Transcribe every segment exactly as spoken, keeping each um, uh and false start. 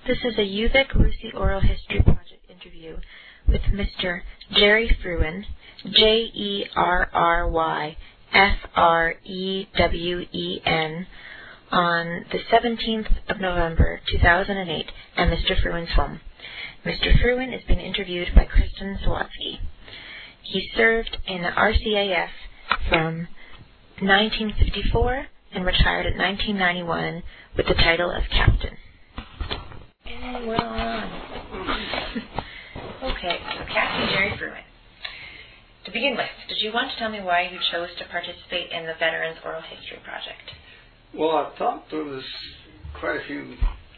This is a U V I C RUSI Oral History Project interview with Mister Jerry Frewen, J E R R Y F R E W E N, on the seventeenth of November, two thousand eight, at Mister Frewen's home. Mister Frewen is being interviewed by Kristen Sawatsky. He served in the R C A F from nineteen fifty-four and retired in nineteen ninety-one with the title of Captain. And we're on. Okay, so Captain Jerry Frewen. To begin with, did you want to tell me why you chose to participate in the Veterans Oral History Project? Well, I thought there was quite a few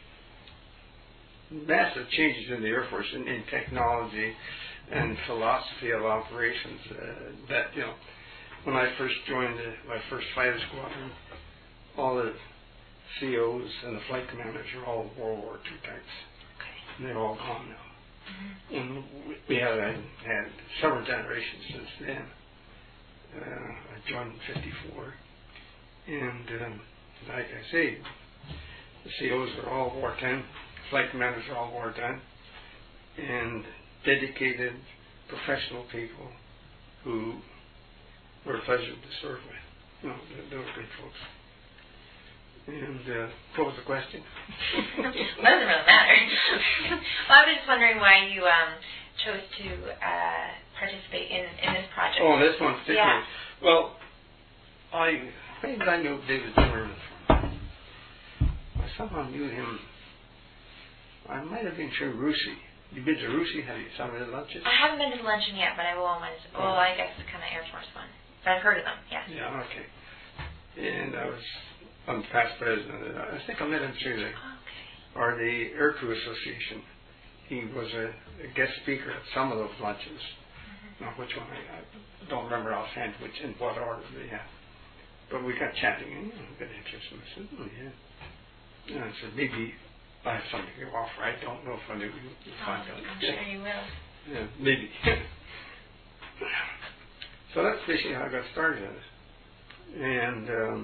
massive changes in the Air Force in, in technology and philosophy of operations. Uh, that, you know, when I first joined the, my first fighter squadron, all the C Os and the flight commanders are all World War Two types. Okay. And they're all gone now. Mm-hmm. And we have had, had several generations since then. Uh, I joined in fifty-four. And um, like I say, the C Os are all wartime, flight commanders are all wartime, and dedicated professional people who were a pleasure to serve with. You know, they were great folks. And uh, what was the question? Well, it doesn't really matter. Well, I was just wondering why you um, chose to uh, participate in, in this project. Oh, this one particularly. Yeah. Well, I maybe I knew David Zimmerman. I somehow knew him. I might have been through RUSI. You've been to RUSI? Have you some of the lunches? I haven't been to the luncheon yet, but I will on Wednesday. Well, I guess the kind of Air Force one. But I've heard of them, yes. Yeah, okay. And I was... I'm past president. I think I met him through the, okay. or the Air Crew Association. He was a, a guest speaker at some of those lunches. Mm-hmm. Not which one, I, I don't remember offhand which in what order they had. But we got chatting, and you know, got interested. I said, oh yeah. And I said, maybe I have something to offer. I don't know if I knew you would find oh, out. I'm sure you will. Yeah, maybe. So that's basically how I got started in it. And um,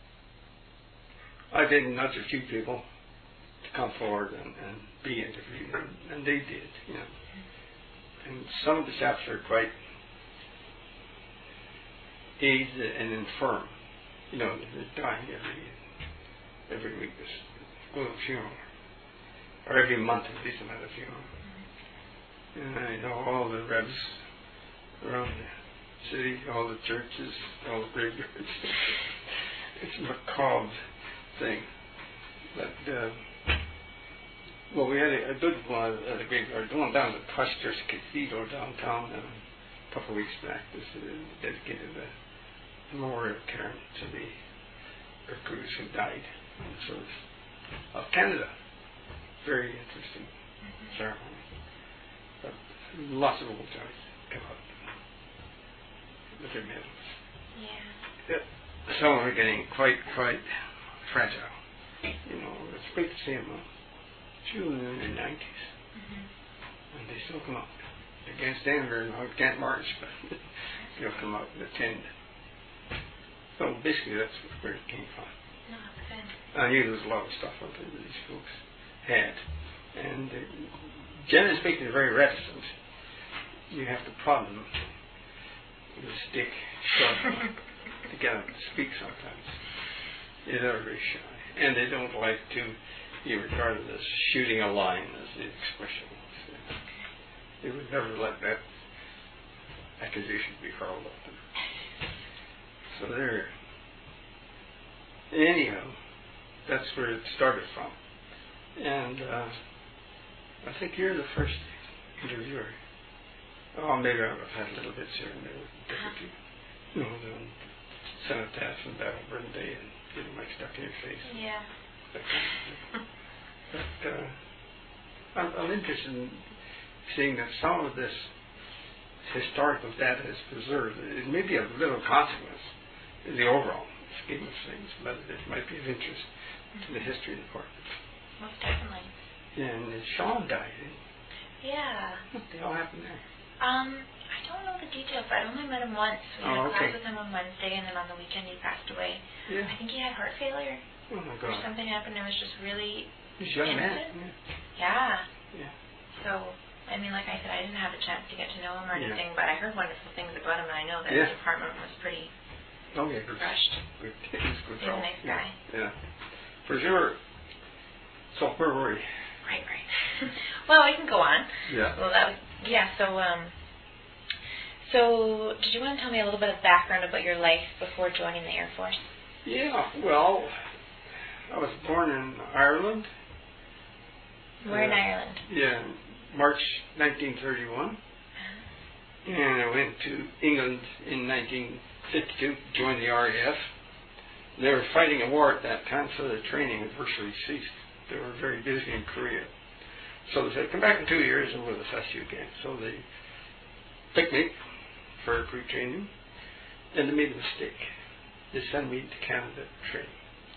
I did nudge a few people to come forward and, and be interviewed, and, and they did, you know. And some of the chaps are quite aged and infirm. You know, they're dying every every week. There's a funeral, or every month at least another funeral. And I know all the Rebs around the city, all the churches, all the graveyards. It's a macabre thing. But, uh, well, we had a, a good one at the graveyard going down to Christchurch Cathedral downtown uh, a couple of weeks back. This uh, dedicated a memorial cairn to the air crews who died in the service of Canada. Very interesting mm-hmm. ceremony. But lots of old guys come up with their medals. Yeah. Yeah. Some are getting quite, quite fragile. You know, it's great to see them uh, few in their nineties. Mm-hmm. And they still come out. They can't stand very long, can't march, but they'll come out and attend. So basically that's where it came from. No, that's good. I knew there was a lot of stuff out there that these folks had. And uh, generally speaking, they're very reticent. You have to prod them with a stick sharp enough to get them to speak sometimes. They're very shy. And they don't like to be regarded as shooting a line, as the expression was. They would never let that accusation be hurled at them. So there. Anyhow, that's where it started from. And uh, I think you're the first interviewer. Oh, maybe I've had a little bit here and there with different, you know, the Cenotaph and Battle Burn Day and getting my stuck in your face. Yeah. That kind of thing. But uh, I'm, I'm interested in seeing that some of this historical data is preserved. It may be of little consequence in the overall scheme of things, but it might be of interest mm-hmm. to the history department. Most definitely. And Sean died. Yeah. What the hell happened there? Um, I don't know the details. I only met him once. We oh, had okay. class with him on Wednesday, and then on the weekend he passed away. Yeah. I think he had heart failure. Oh my God. Or something happened. It was just really He's a young man. Yeah. Yeah. Yeah. So, I mean, like I said, I didn't have a chance to get to know him or Yeah. anything, but I heard wonderful things about him, and I know that Yeah. the apartment was pretty Oh yeah, good. rushed. Good. He's a good He's a fellow. nice Yeah. guy. Yeah. For sure. So where were we? Right, right. Well, we can go on. Yeah. Well, that was, yeah, so, um, so did you want to tell me a little bit of background about your life before joining the Air Force? Yeah, well, I was born in Ireland. Where in uh, Ireland? Yeah, March nineteen thirty-one. And I went to England in nineteen fifty-two to join the R A F. They were fighting a war at that time, so the training had virtually ceased. They were very busy in Korea. So they said, come back in two years and we'll assess you again. So they picked me for recruit training, and they made a mistake. They sent me to Canada to train.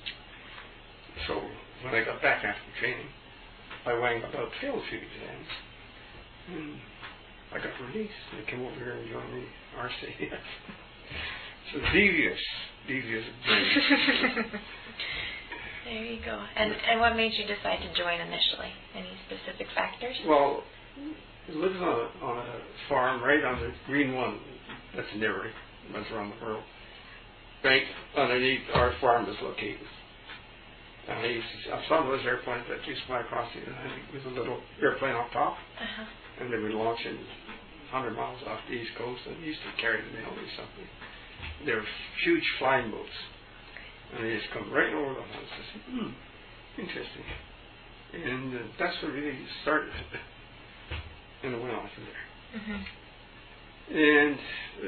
So when I got back after training, I rang about failed a few exams, and I got released. They came over here and joined the R C S. So devious, devious brain. There you go. And and what made you decide to join initially? Any specific factors? Well, I lived on a, on a farm right on the Green One. That's in Erie. Runs around the world. Right underneath our farm is located. And I used to, I saw those airplanes that used to fly across the Atlantic with a little airplane on top. Uh-huh. And they would launch in one hundred miles off the East Coast and used to carry the mail or something. They were huge flying boats. And they just come right over the house. I said, hmm, interesting. And uh, that's what really started. And I went on from there. Mm-hmm. And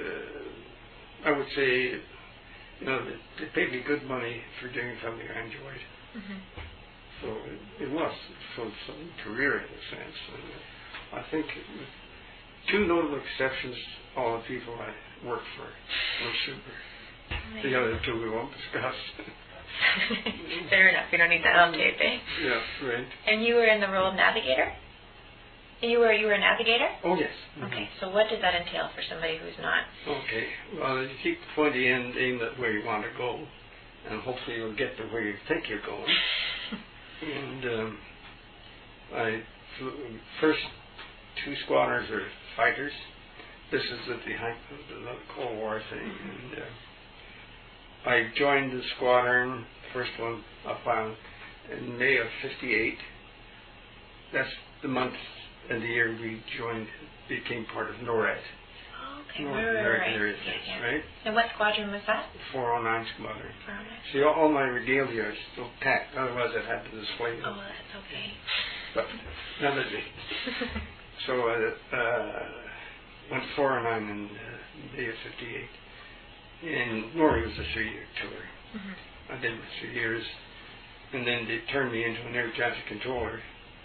uh, I would say, you know, they, they paid me good money for doing something I enjoyed. Mm-hmm. So it, it was some, some career in a sense. And I think with two notable exceptions, all the people I worked for were super. The other two we won't discuss. Fair enough. We don't need that on tape, eh? Yeah, right. And you were in the role of navigator? You were you were a navigator? Oh, yes. Mm-hmm. Okay, so what does that entail for somebody who's not? Okay. Well, you keep the pointy end aimed at where you want to go, and hopefully you'll get to where you think you're going. And um, I flew, first two squadrons are fighters. This is at the height of the Cold War thing. And uh, I joined the squadron, first one up on, in May of fifty-eight. That's the month and the year we joined, became part of NORAD. Oh, okay. North right, right, American right. Area Yeah, Defense, yeah. right? And what squadron was that? four oh nine Squadron. four oh nine. See, all, all my regalia are still tacked, otherwise I'd have to display them. Oh, that's okay. But another day. So I uh, uh, went to four oh nine in uh, May of fifty-eight. And Norway was a three-year tour. Mm-hmm. I did it for three years. And then they turned me into an air traffic controller.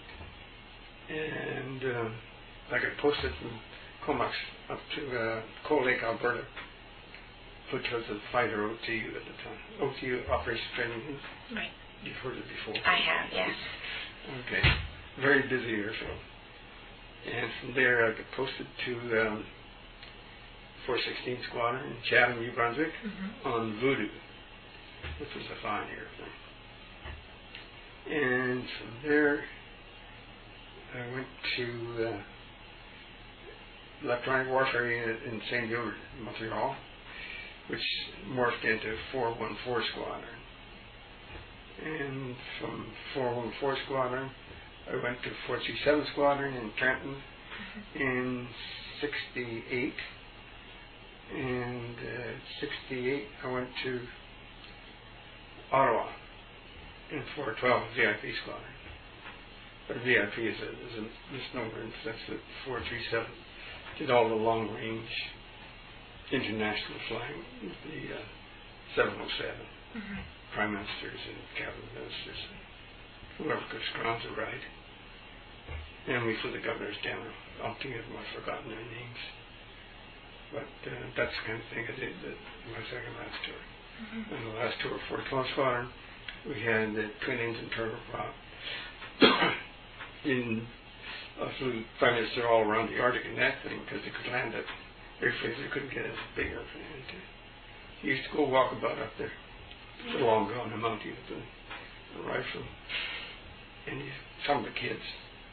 And uh, I got posted from Comox up to uh, Cold Lake, Alberta, which was a fighter O T U at the time. O T U, Operation Training. Right. You've heard it before. I have, yes. Okay. Very busy airfield. And from there I got posted to um, four sixteen Squadron in Chatham, New Brunswick, Mm-hmm. on Voodoo, which was a fine airplane. And from there I went to uh, electronic warfare unit in Saint Gilbert, Montreal, which morphed into four one four Squadron. And from four one four Squadron, I went to four two seven Squadron in Trenton in sixty-eight. And uh, sixty-eight, I went to Ottawa in four twelve V I P Squadron. But V I P is a, is a misnomer in the sense that four three seven did all the long range international flying with the uh, seven oh seven. Mm-hmm. Prime ministers and cabinet ministers, and whoever could scrounge a ride. And we flew the governors down. Umpteen of them, I've forgotten their names. But uh, that's the kind of thing I did that my second last tour. Mm-hmm. And the last tour, four twelve Squadron, we had the twin engine turboprop. In I flew prime minister all around the Arctic in that thing because they could land at airfields they couldn't get a big airplane into. He used to go walk about up there. It's a long gun, a mountie with a, a rifle. And he, some of the kids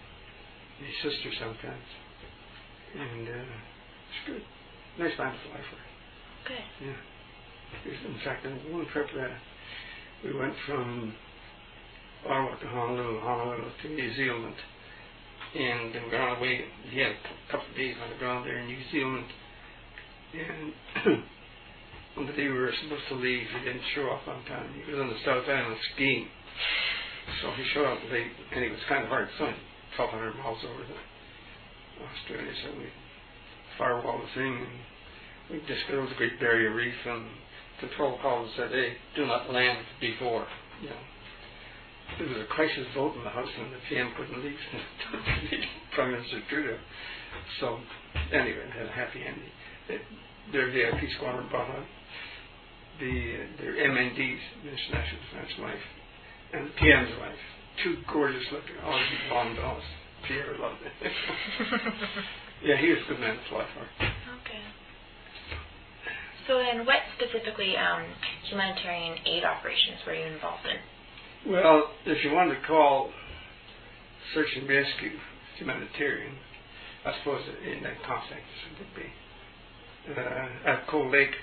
his sister sometimes. And uh, it's good. Nice man to fly for. Good. Yeah. In fact, on one trip, uh, we went from Ottawa to Honolulu, Honolulu to New Zealand. And we were on our way. He had a couple of days on the ground there in New Zealand. And on the day we were supposed to leave, he didn't show up on time. He was on the South Island skiing. So he showed up late, and it was kind of hard. It's only twelve hundred miles over to Australia, so we firewalled the thing, and we just got over the Great Barrier Reef, and control called and said, hey, do not land before, you know. There was a crisis vote in the House, and the P M couldn't leave. Prime Minister Trudeau. So, anyway, it had a happy ending. It, their V I P squadron brought out the, their M N Ds, International Defense Wife, and the P M's wife. Two gorgeous looking, already blonde dolls. Pierre loved it. Yeah, he was a good man to fly for. Okay. So then what specifically um, humanitarian aid operations were you involved in? Well, if you wanted to call search and rescue humanitarian, I suppose in that context it would be. Uh, at Cold Lake,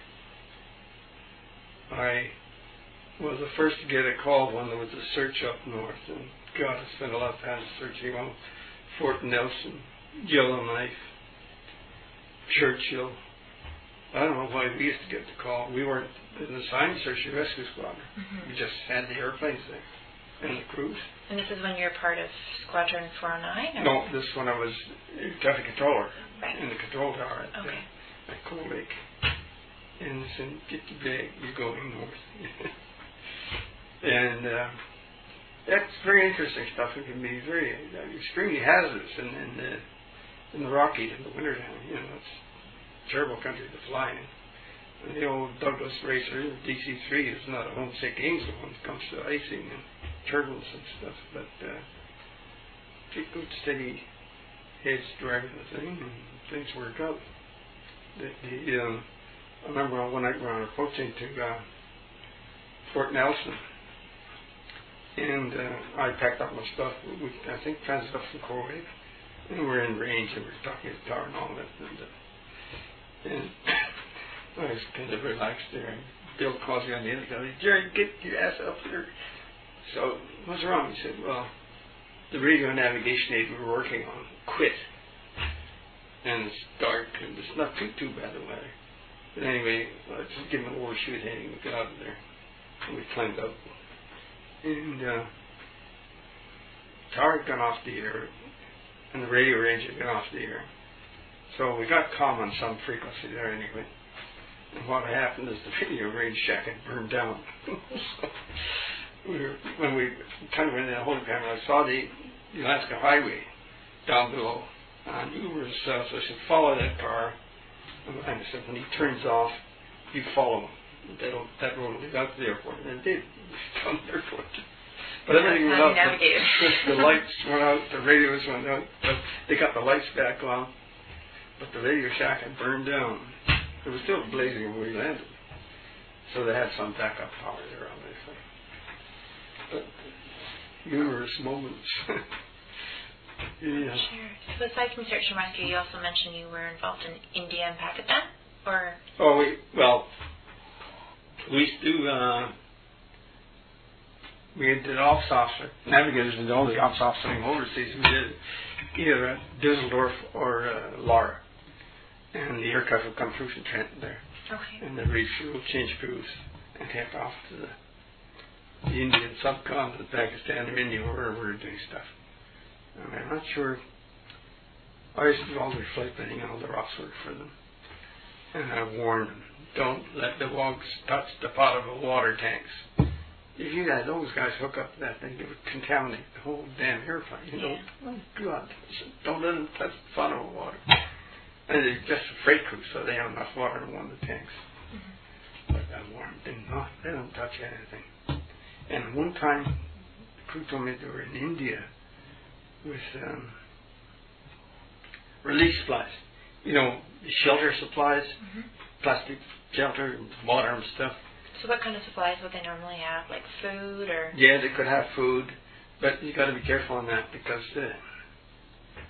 I was the first to get a call when there was a search up north, and God, I spent a lot of time searching on Fort Nelson, Yellowknife, Churchill. I don't know why we used to get the call. We weren't in the assigned search and rescue squadron. Mm-hmm. We just had the airplanes there and the crews. And this is when you're part of Squadron four oh nine? Or? No, this is when I was traffic controller right. in the control tower at, okay. uh, at Cold Lake. And they said, get your bag, you're going north. And uh, that's very interesting stuff. It can be very uh, extremely hazardous in, in the in the Rockies in the wintertime. You know, it's a terrible country to fly in. And the old Douglas racer, D C three, is not a homesick angel when it comes to icing and turbulence and stuff. But uh, keep good steady heads driving the thing, and things work out. The, the, um, I remember one night we were approaching to uh, Fort Nelson, and uh, I packed up my stuff. We, I think, transit up from Cold Lake, and we were in range, and we were talking to the tower and all that. And, uh, and I was kind of relaxed there. And Bill calls me on the other side. Jerry, get your ass up here. So, what's wrong? He said, well, the radio navigation aid we were working on quit. And it's dark, and it's not too, too bad the weather. But anyway, let's just give him an overshoot heading and get out of there. And we climbed up. And uh, the tower had gone off the air, and the radio range had gone off the air. So we got calm on some frequency there anyway. And what happened is the radio range shack had burned down. So we were, when we kind of went in the holding pattern, I saw the, the Alaska Highway down below. I knew we were south, so I said, follow that car. And I said, when he turns off, you follow him. That'll, that road will lead out to the airport. And it did. Down the airport. But everything went out. The, the lights went out, the radios went out. But they got the lights back on. But the radio shack had burned down. It was still blazing when we landed. So they had some backup power there, obviously. But humorous moments. Yeah. Sure. So aside from search and rescue, you also mentioned you were involved in India and Pakistan, or? Oh, we, well, we used to, uh, we did ops officer, navigators did all the ops officering overseas. We did either at Düsseldorf or uh, Lara. And the aircraft would come through from Trenton there. Okay. And then refuel, change crews, and take off to the, the Indian subcontinent, Pakistan or India, wherever we were doing stuff. And I'm not sure. I used to do all their flight planning and all their ops work for them. And I warned them, don't let the wogs touch the potable water tanks. If you guys, those guys hook up to that thing, it would contaminate the whole damn airplane. You know, yeah. Oh God, don't let them touch the potable water. And they're just a freight crew, so they have enough water to warm the tanks. Mm-hmm. But I warned them, no, they don't touch anything. And one time, the crew told me they were in India with um, relief supplies. You know, shelter supplies, mm-hmm. plastic shelter, and water and stuff. So what kind of supplies would they normally have, like food or? Yeah, they could have food, but you got to be careful on that because uh,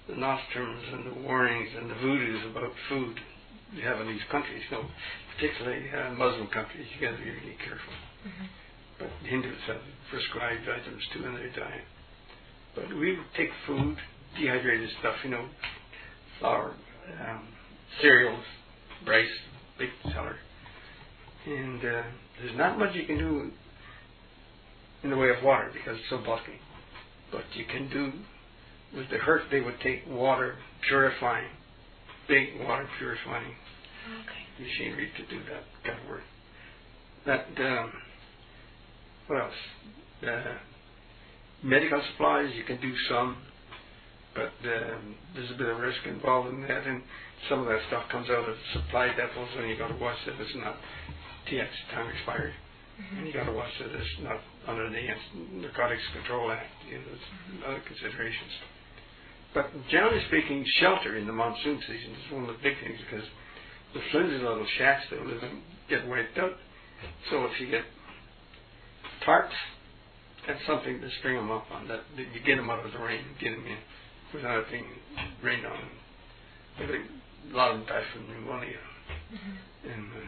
the nostrums and the warnings and the voodoos about food you have in these countries. You know, particularly uh, Muslim countries, you got to be really careful. Mm-hmm. But Hindus have prescribed items too in their diet. But we take food, dehydrated stuff, you know, flour, um, cereals, rice, big seller. And uh, there's not much you can do in the way of water because it's so bulky. But you can do, with the hurt, they would take water purifying, big water purifying okay. machinery to do that kind of work. That, um, what else? Uh, medical supplies, you can do some, but um, there's a bit of risk involved in that, and some of that stuff comes out of supply depots when you got to watch that it's not T X time expired. Mm-hmm. And you got to watch that it's not under the Narcotics Control Act. You know, there's mm-hmm. other considerations. But generally speaking, shelter in the monsoon season is one of the big things because the flimsy little shacks they live in get wiped out. So if you get tarps, that's something to string them up on. That you get them out of the rain, get them in without being rained on. But a lot of them die from pneumonia mm-hmm. and uh,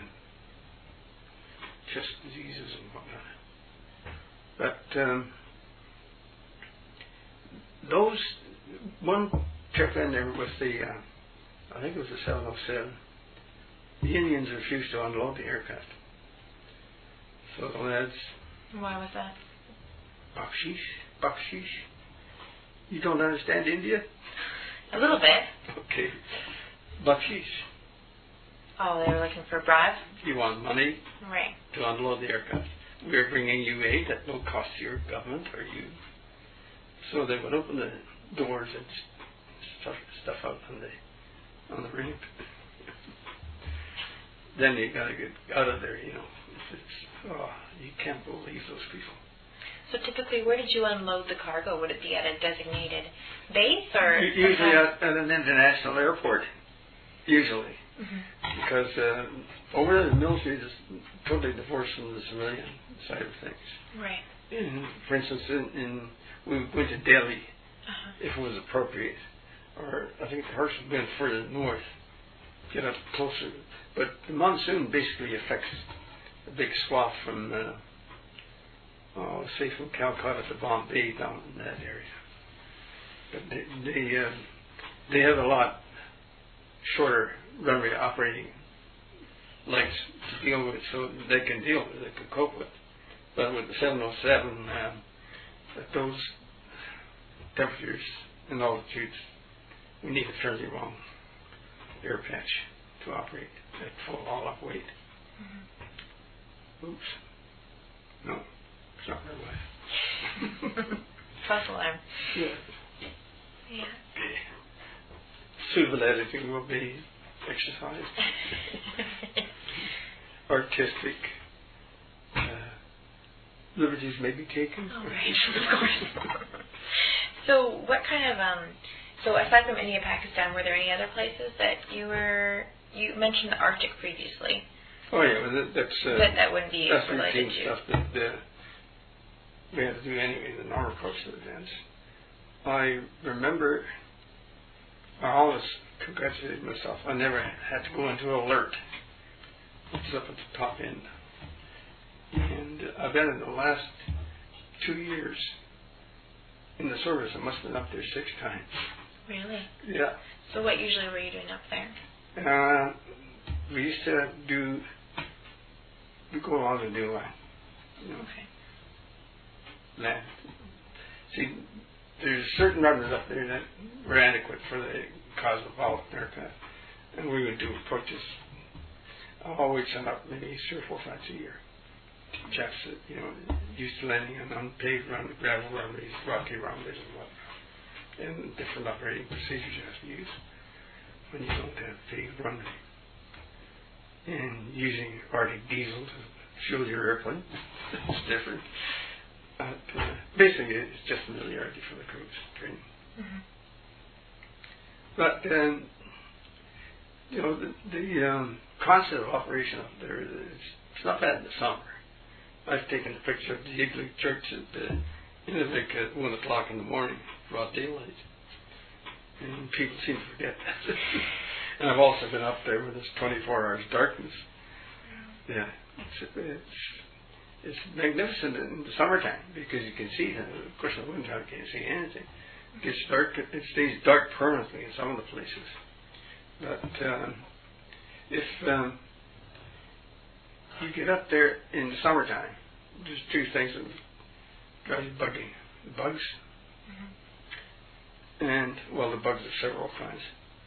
chest diseases and whatnot. But um, those one trip in there with the, uh, I think it was the seven oh seven. The Indians refused to unload the aircraft. So the lads. Why was that? Bakshish, bakshish. You don't understand India? A little bit. Okay. Bakshish. Oh, they were looking for a bribe? You want money? Right. To unload the aircraft. We're bringing you aid at no cost to your government or you. So they would open the doors and stuff stuff out on the on the ramp. Then you got to get out of there, you know. It's, oh, you can't believe those people. So typically, where did you unload the cargo? Would it be at a designated base or? Usually at, at an international airport. Usually. Mm-hmm. Because uh, over there, the military is totally divorced from the civilian side of things. Right. In, for instance, in, in we would go to Delhi uh-huh. if it was appropriate. Or I think the horse would have been further north, get up closer. But the monsoon basically affects a big swath from, uh, oh, say from Calcutta to Bombay down in that area. But they they, uh, they have a lot shorter runway operating legs to deal with, so they can deal with it, they can cope with. But with the seven oh seven, um, at those temperatures and altitudes, we need a fairly long air patch to operate at full all-up weight. Mm-hmm. Oops. No, it's not my wife. False alarm. Yeah. Yeah. Suitable editing will be exercised. Artistic uh, liberties may be taken. Oh, right, of course. So, what kind of um? So, aside from India, Pakistan, were there any other places that you were? You mentioned the Arctic previously. Oh yeah, well, that, that's uh, but that wouldn't be that's related routine to stuff that uh, we had to do anyway. The normal course of events. I remember. I always congratulated myself. I never had to go into alert, which is up at the top end. And I've been in the last two years in the service. I must have been up there six times. Really? Yeah. So what usually were you doing up there? Uh, we used to do, we go along the new line. You know, okay. Land. See, there's certain runners up there that were adequate for the cosmopolitan aircraft. And we would do approaches. I'll always send up maybe three or four flights a year. Chaps that, you know, used to landing on unpaved run, gravel runways, rocky runways and whatnot. And different operating procedures you have to use when you don't have paved runway. And using Arctic diesel to fuel your airplane. It's different. Uh, basically, it's just familiarity for the crews training. Mm-hmm. But um, you know, the, the um, concept of operation up there is it's not bad in the summer. I've taken a picture of the Igloo Church at the Inuvik at one o'clock in the morning, broad daylight, and people seem to forget that. And I've also been up there where there's twenty-four hours darkness. Yeah, it's, it's it's magnificent in the summertime because you can see them. Of course, in the wintertime you can't see anything. It gets dark. It stays dark permanently in some of the places. But um, if um, you get up there in the summertime, there's two things that drive you buggy: the bugs, mm-hmm. and well, the bugs are several kinds,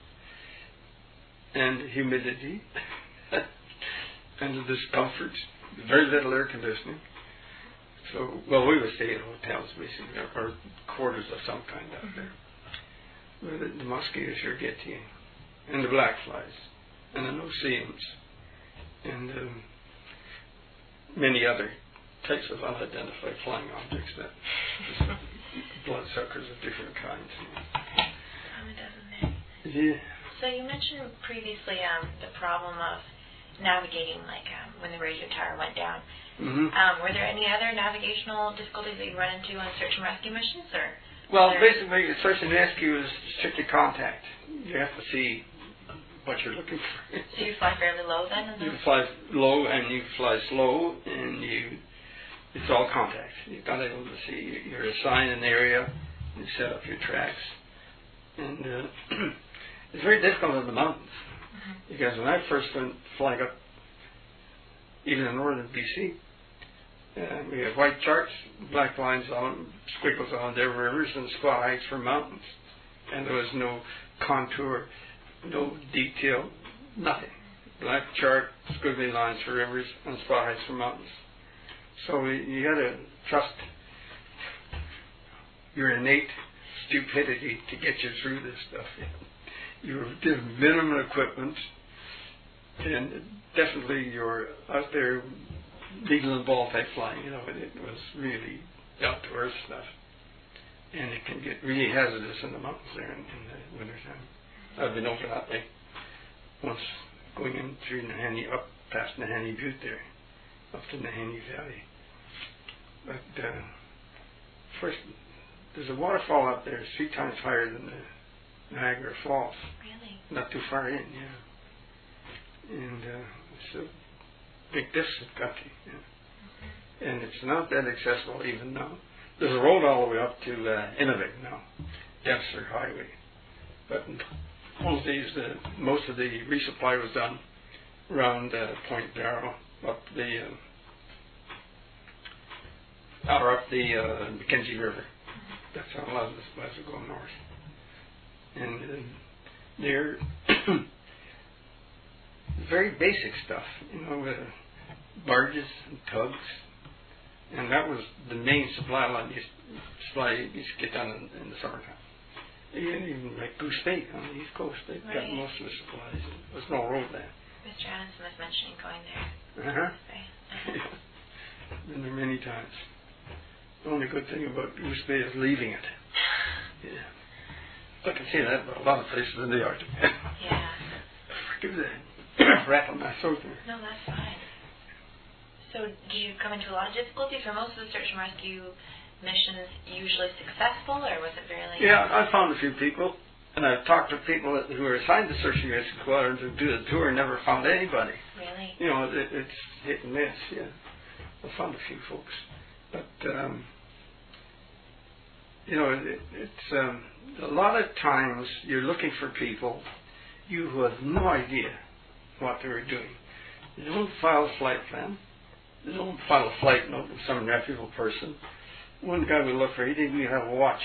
and humidity, and the discomfort. Very little air conditioning. So, well, we would stay at hotels, basically, or quarters of some kind up mm-hmm. there. But the, the mosquitoes sure get to you, and the black flies, and the no-see-ums, and um, many other types of unidentified flying objects that bloodsuckers of different kinds. Common, doesn't it? Yeah. So you mentioned previously um, the problem of navigating, like um, when the radio tower went down. Mm-hmm. Um, were there any other navigational difficulties that you run into on search and rescue missions, or? Well, basically, search and rescue is strictly contact. You have to see what you're looking for. So you fly fairly low then? You fly low and you fly slow, and you it's all contact. You've got to be able to see. You're assigned an area. You set up your tracks, and uh, it's very difficult in the mountains. Because when I first went flying up, even in northern B C, uh, we had white charts, black lines on, squiggles on there, rivers and squat heights for mountains. And there was no contour, no detail, nothing. Black chart, squiggly lines for rivers and spot heights for mountains. So you got to trust your innate stupidity to get you through this stuff. You give minimum equipment, and definitely you're out there needle and ball type flying. You know, and it was really down to earth stuff, and it can get really hazardous in the mountains there in, in the wintertime. I've been over that way once, going in through Nahanni, up past Nahanni Butte there, up to Nahanni Valley. But uh, first, there's a waterfall up there, three times higher than the Niagara Falls. Really? Not too far in, yeah. And uh, it's a big distant country. Yeah. Mm-hmm. And it's not that accessible even now. There's a road all the way up to uh, Inuvik now, Dempster Highway. But in those days, uh, most of the resupply was done around uh, Point Barrow, up the uh, or up the uh, Mackenzie River. Mm-hmm. That's how a lot of the supplies would go north. And uh, they're very basic stuff, you know, with barges and tugs, and that was the main supply line. You supply you used to get done in, in the summertime. Even, even like Goose Bay on the East Coast, they right. got most of the supplies. There was no road there. Mister Adamson was mentioning going there. Uh huh. Uh-huh. Been there many times. The only good thing about Goose Bay is leaving it. Yeah. I can see that, but a lot of places in the Arctic. Yeah. Forgive the rattle my throat there. No, that's fine. So, did you come into a lot of difficulties? Were most of the search and rescue missions usually successful, or was it very like? Yeah, I found a few people, and I've talked to people that, who are assigned to search and rescue squadrons who do the tour and never found anybody. Really? You know, it, it's hit and miss. Yeah, I found a few folks, but um, you know, it, it's um, a lot of times you're looking for people you who have no idea what they were doing. They don't file a flight plan. They don't file a flight note with some reputable person. One guy we looked for, he didn't even have a watch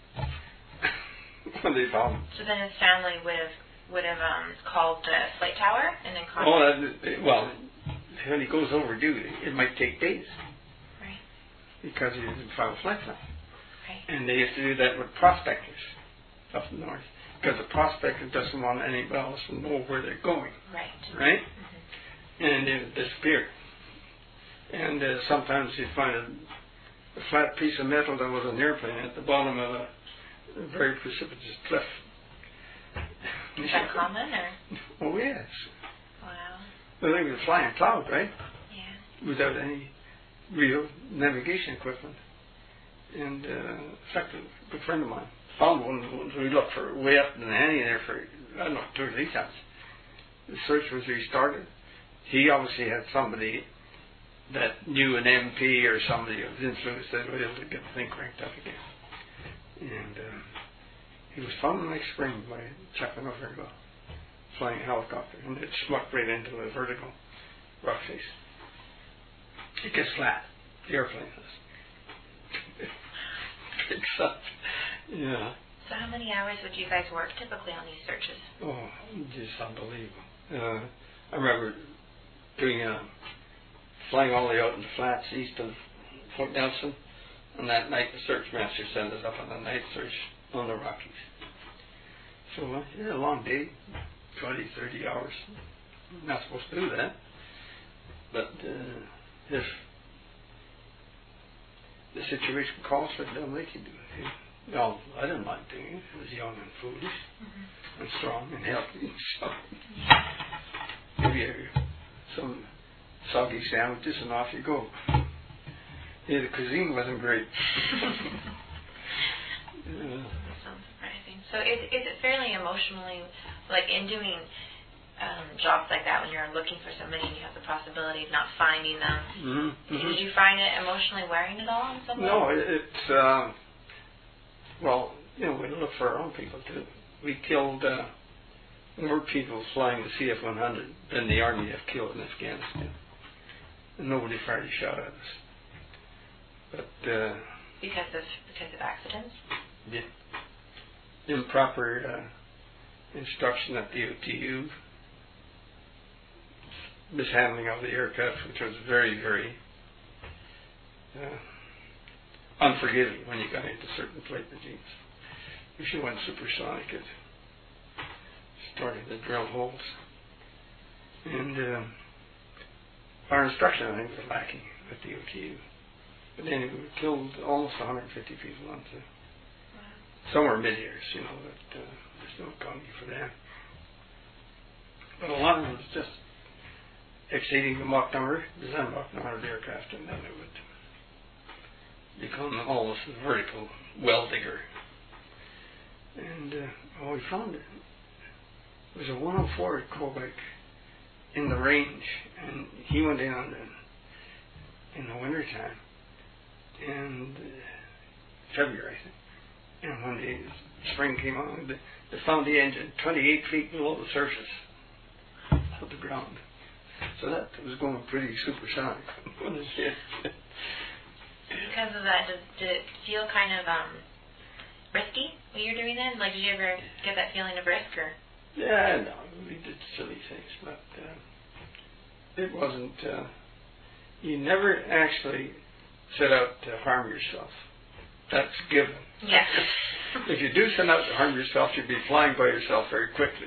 when they found him. So then his family would have would have um, called the flight tower and then contacted. Oh, that, well, when he goes overdue, it might take days. Right. Because he didn't file a flight plan. Right. And they used to do that with prospectors up north, because the prospector doesn't want anybody else to know where they're going. Right. Right? Mm-hmm. And they would disappear. And uh, sometimes you'd find a, a flat piece of metal that was an airplane at the bottom of a, a very precipitous cliff. Is that common, or? Oh, yes. Wow. Well, they were flying cloud, right? Yeah. Without any real navigation equipment. And uh, in fact, a good friend of mine, found one. We looked for way up in the ante there for I don't know two or three times. The search was restarted. He obviously had somebody that knew an M P or somebody who was influenced that was able to get the thing cranked up again. And um, he was found the next spring by Chaplain O'Farrell, flying a helicopter, and it smucked right into the vertical rock face. It gets flat. The airplane does. Picks up. Yeah. So how many hours would you guys work typically on these searches? Oh, just unbelievable. Uh, I remember doing a flying all the way out in the flats east of Fort Nelson, and that night the search master sent us up on a night search on the Rockies. So uh, yeah, a long day, twenty, thirty hours. Not supposed to do that, but uh, if the situation calls for it, they'll make you do it. Yeah. No, I didn't mind doing it. I was young and foolish, mm-hmm. and strong and healthy. So maybe some soggy sandwiches and off you go. Yeah, the cuisine wasn't great. Yeah. That sounds surprising. So is, is it fairly emotionally, like in doing um, jobs like that when you're looking for somebody and you have the possibility of not finding them, mm-hmm. did Mm-hmm. you find it emotionally wearing at all in some way? No, it, it's, uh, well, you know, we look for our own people too. We killed uh, more people flying the C F one hundred than the Army have killed in Afghanistan. And nobody fired a shot at us. But, uh, because of because of accidents? Yeah. Improper uh, instruction at the O T U, mishandling of the aircraft, which was very, very uh, unforgiving when you got into certain flight regimes. If you went supersonic, it started to drill holes. And uh, our instruction, I think, was lacking at the O T U. But anyway, we killed almost one hundred fifty people on the some were mid-airs, you know, but uh, there's no economy for them. But a lot of them was just exceeding the Mach number, design Mach number of the aircraft, and then it would become almost a vertical well digger. And uh, well, we found it. It was a one oh four at Quebec in the range, and he went in on the, in the winter time, and uh, February, I think. And when the spring came on, they, they found the engine twenty-eight feet below the surface of the ground. So that was going pretty supersonic when it hit. Because of that, did, did it feel kind of um, risky when you were doing that? Like, did you ever get that feeling of risk? Or? Yeah, no, we did silly things, but uh, it wasn't. Uh, you never actually set out to harm yourself. That's given. Yeah. If you do set out to harm yourself, you'll be flying by yourself very quickly.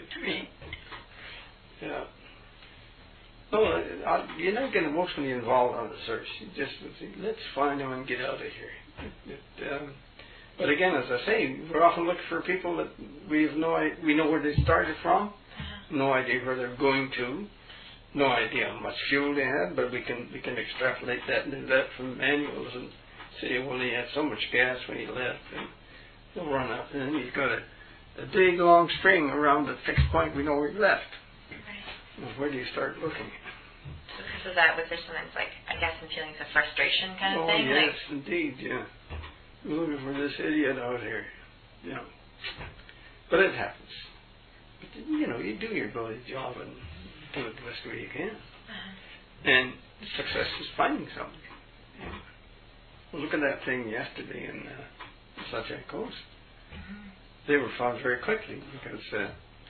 Yeah. No, I, you're not getting emotionally involved on the search. You just think, let's find them and get out of here. It, it, um, but again, as I say, we're often looking for people that we have no idea, we know where they started from, uh-huh. no idea where they're going to, no idea how much fuel they had, but we can we can extrapolate that and do that from manuals and say, well, he had so much gas when he left, and he'll run out, and then he's got a, a big long string around the fixed point we know where he left. Right. Well, where do you start looking? So because of that, was there sometimes, like, I guess, some feelings of frustration kind of oh, thing? Oh, yes, like, indeed, yeah. We're looking for this idiot out here, you know. But it happens. But, you know, you do your bloody job and do it the best way you can. Uh-huh. And success is finding somebody. Yeah. Well, look at that thing yesterday in uh, the Sunshine Coast. Mm-hmm. They were found very quickly because uh,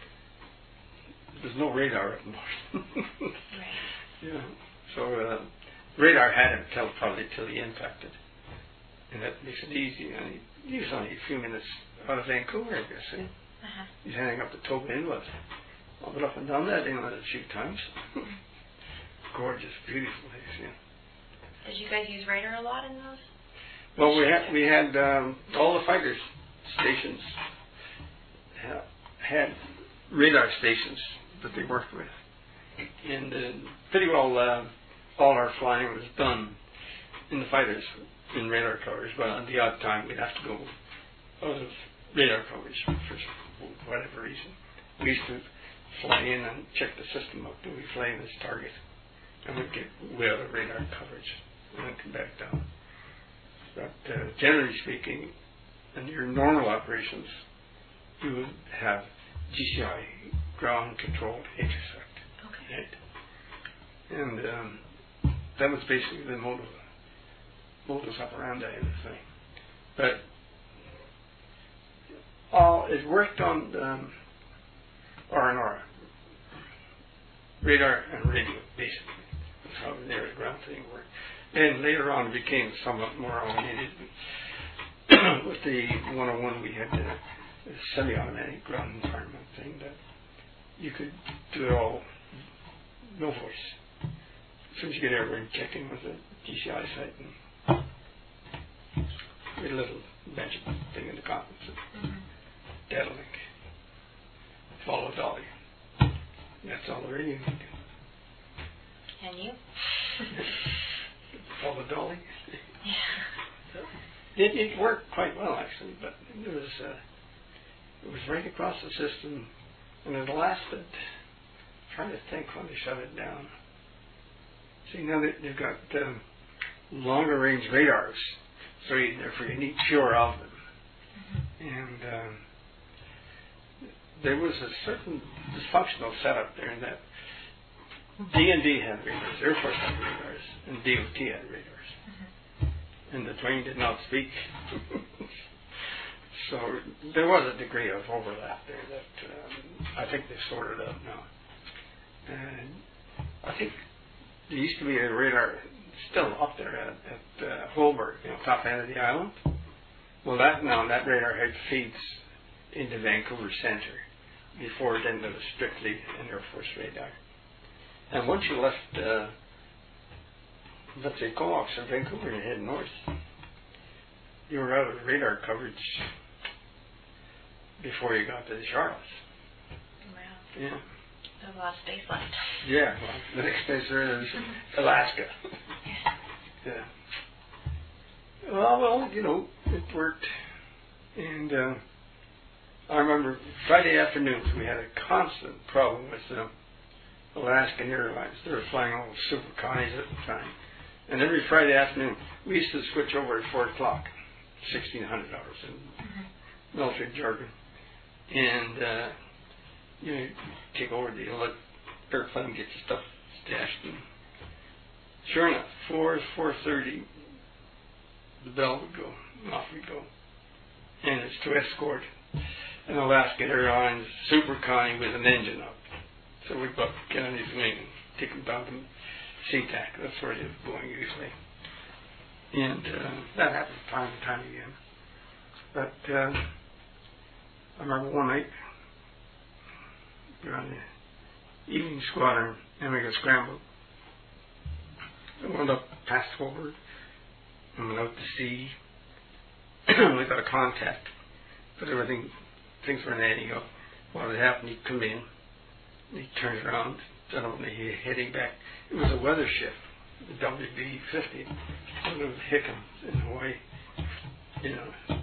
there's no radar up north. Right. Yeah. So uh, radar had him till probably till he impacted, and that makes it easy. And he, he was only a few minutes out of Vancouver, I guess. Eh? Uh-huh. He's heading up the Toba Inlet. I've been up and down that inlet a few times. Gorgeous, beautiful place. Yeah. Did you guys use radar a lot in those? Well, we had we had um, all the fighter stations ha- had radar stations that they worked with, and uh, pretty well uh, all our flying was done in the fighters in radar covers. But on the odd time, we'd have to go out of radar coverage for whatever reason. We used to fly in and check the system up. Do we fly in this target? And we'd get way out of radar coverage and then come back down. But uh, generally speaking, in your normal operations, you would have G C I, ground controlled intersect. Okay. Right? And um, that was basically the modus, modus operandi of the thing. But all it worked on um, R and R, radar and radio, basically. That's how the air to ground thing worked. And later on it became somewhat more automated. With the one oh one we had the, the semi-automatic ground environment thing that you could do it all, no voice. As soon as you get airborne, check in with the G C I site and with a little magic thing in the cockpit. Mm-hmm. Data link. Follow Dolly. That's all the radio can do. And you? Follow Dolly. Yeah. It, it worked quite well actually, but it was uh, it was right across the system, and it lasted. I'm trying to think when they shut it down. See, now that they've got um, longer range radars, so you, therefore you need fewer of them. Mm-hmm. And um, there was a certain dysfunctional setup there in that D and D had radars, Air Force had radars, and D O T had radars. And the twain did not speak. So there was a degree of overlap there that um, I think they've sorted out now. And I think there used to be a radar still up there at, at uh, Holberg, you know, top end of the island. Well, that now, that radar head feeds into Vancouver Centre. Before then, it was strictly an Air Force radar. And once you left uh, let's say Comox in Vancouver and head north, you were out of radar coverage before you got to the Charlottes. Wow. Yeah. There's a lot of space left. Yeah, well, the next place there is Alaska. Yeah. Well, well, you know, it worked. And uh, I remember Friday afternoons we had a constant problem with uh, Alaskan Airlines. They were flying all Super Connies at the time. And every Friday afternoon, we used to switch over at four o'clock, sixteen hundred hours in mm-hmm. military jargon. And, uh, you know, take over the airplane, get your stuff stashed. And sure enough, four, four thirty, the bell would go, and off we go. And it's to escort an Alaska Airlines Super Connie with an engine up. So we'd get on his wing and take him down to SeaTac. That's where he was going usually. And uh, that happened time and time again. But uh, I remember one night, we were on the evening squadron and we got scrambled. We went up past Holberg and went out to sea. We got a contact, but everything, things were adding up. What had happened, he'd come in, he turned around, gentlemen, he heading back. It was a weather ship, the W B fifty, out of Hickam in Hawaii, you know,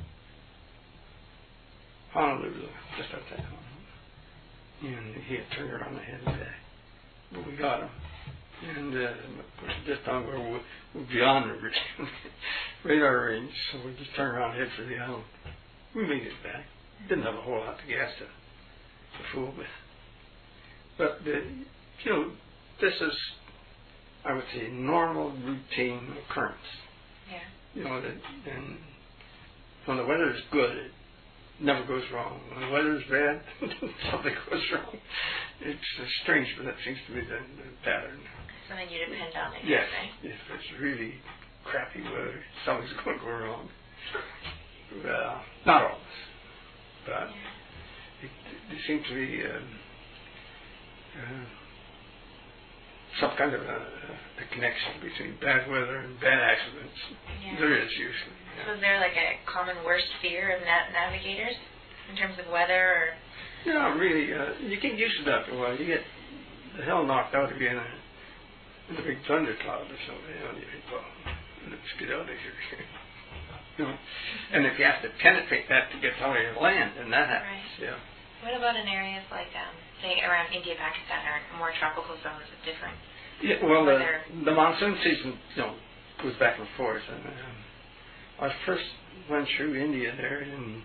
Honolulu, just outside Honolulu. And he had turned around and headed back. But we got him. And uh, this time we were we're beyond the radar range, so we just turned around and head for the island. We made it back. Didn't have a whole lot of gas to, to fool with. But, the, you know, this is, I would say, normal, routine occurrence. Yeah. You know, that, and when the weather is good, it never goes wrong. When the weather is bad, something goes wrong. It's uh, strange, but that seems to be the, the pattern. Something you depend on, I guess, yes. right? If it's really crappy weather, something's going to go wrong. Well, not always, but yeah. it, it seems to be um, uh, some kind of a, a connection between bad weather and bad accidents. Yeah. There is usually. Yeah. So is there like a common worst fear of na- navigators in terms of weather? Or? No, really. Uh, you get used to that for a while. You get the hell knocked out again in a, in a big thundercloud or something. You know, you think, well, let's get out of here. You know? And if you have to penetrate that to get out of your land, when that happens. Right. Yeah. What about in areas like, um, say, around India, Pakistan, or more tropical zones with different? Yeah. Well, the, weather? the monsoon season, you know, goes back and forth. And um, I first went through India there in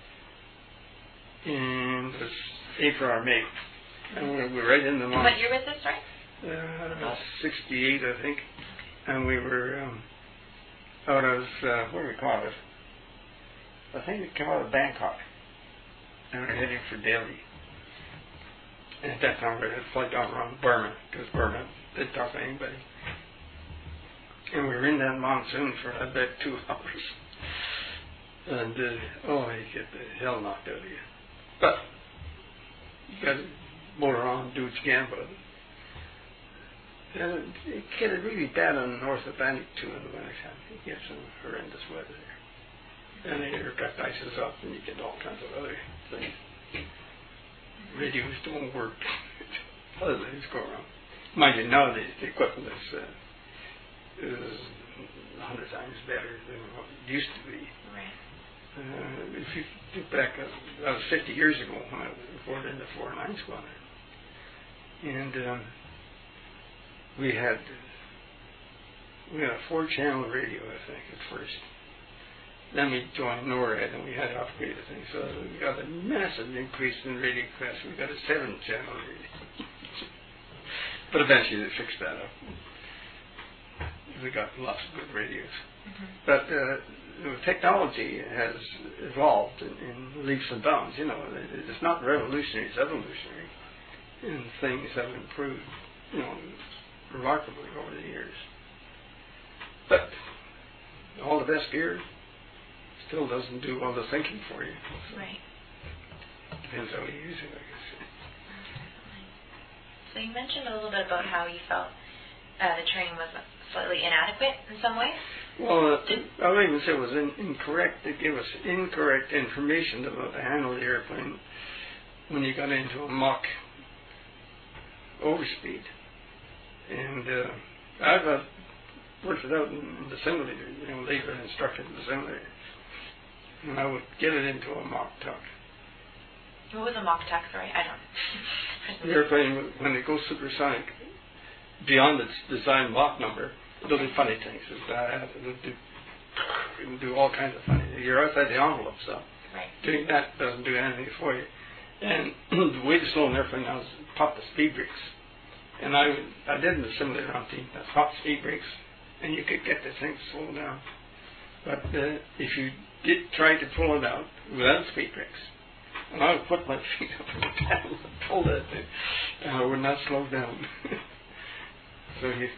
in it was April or May, and we were right in the monsoon. What year was this, right? Uh, sixty-eight, I think, and we were um, out of uh, what do we call it? I think we came out of Bangkok, and we were heading for Delhi. And at that time, we had a flight down around Burma, because Burma didn't talk to anybody. And we were in that monsoon for I bet two hours, and uh, oh, you get the hell knocked out of you. But you got to motor on, do what you can, but. And it gets really bad on the North Atlantic too in the winter time. You get some horrendous weather there. And the air got ices up and you get all kinds of other things. Radios don't work. Other things go wrong. Mind you, nowadays the equipment is, uh, is a hundred times better than what it used to be. Right. Uh, if you look back, uh, that was fifty years ago when I was reported in the four nine squadron. And um, We had we had a four-channel radio, I think, at first. Then we joined NORAD, and we had to upgrade the thing. So we got a massive increase in radio capacity. We got a seven-channel radio. But eventually they fixed that up. We got lots of good radios. Mm-hmm. But uh, the technology has evolved in, in leaps and bounds. You know, it's not revolutionary; it's evolutionary, and things have improved. You know. Remarkably over the years. But all the best gear still doesn't do all the thinking for you. So right. Depends how you use it, I guess. So you mentioned a little bit about how you felt uh, the training was slightly inadequate in some ways. Well, uh, I would even say it was in, incorrect. It gave us incorrect information about the handle of the airplane when you got into a Mach overspeed. And uh, I've uh, worked it out in, in the simulator, you know, later instructed in the simulator. And I would get it into a Mach tuck. What was a Mach tuck, sorry? I don't. The airplane, when it goes supersonic, beyond its design Mach number, it'll do funny things. It'll, uh, it'll, do, it'll do all kinds of funny things. You're outside the envelope, so right. Doing that doesn't do anything for you. And the way to slow an airplane down is pop the speed brakes. And I I did in the simulator on team, that's hot speed brakes, and you could get the thing to slow down. But uh, if you did try to pull it out without speed brakes, and I would put my feet up on the pedal and pull that thing, and I would not slow down. So you,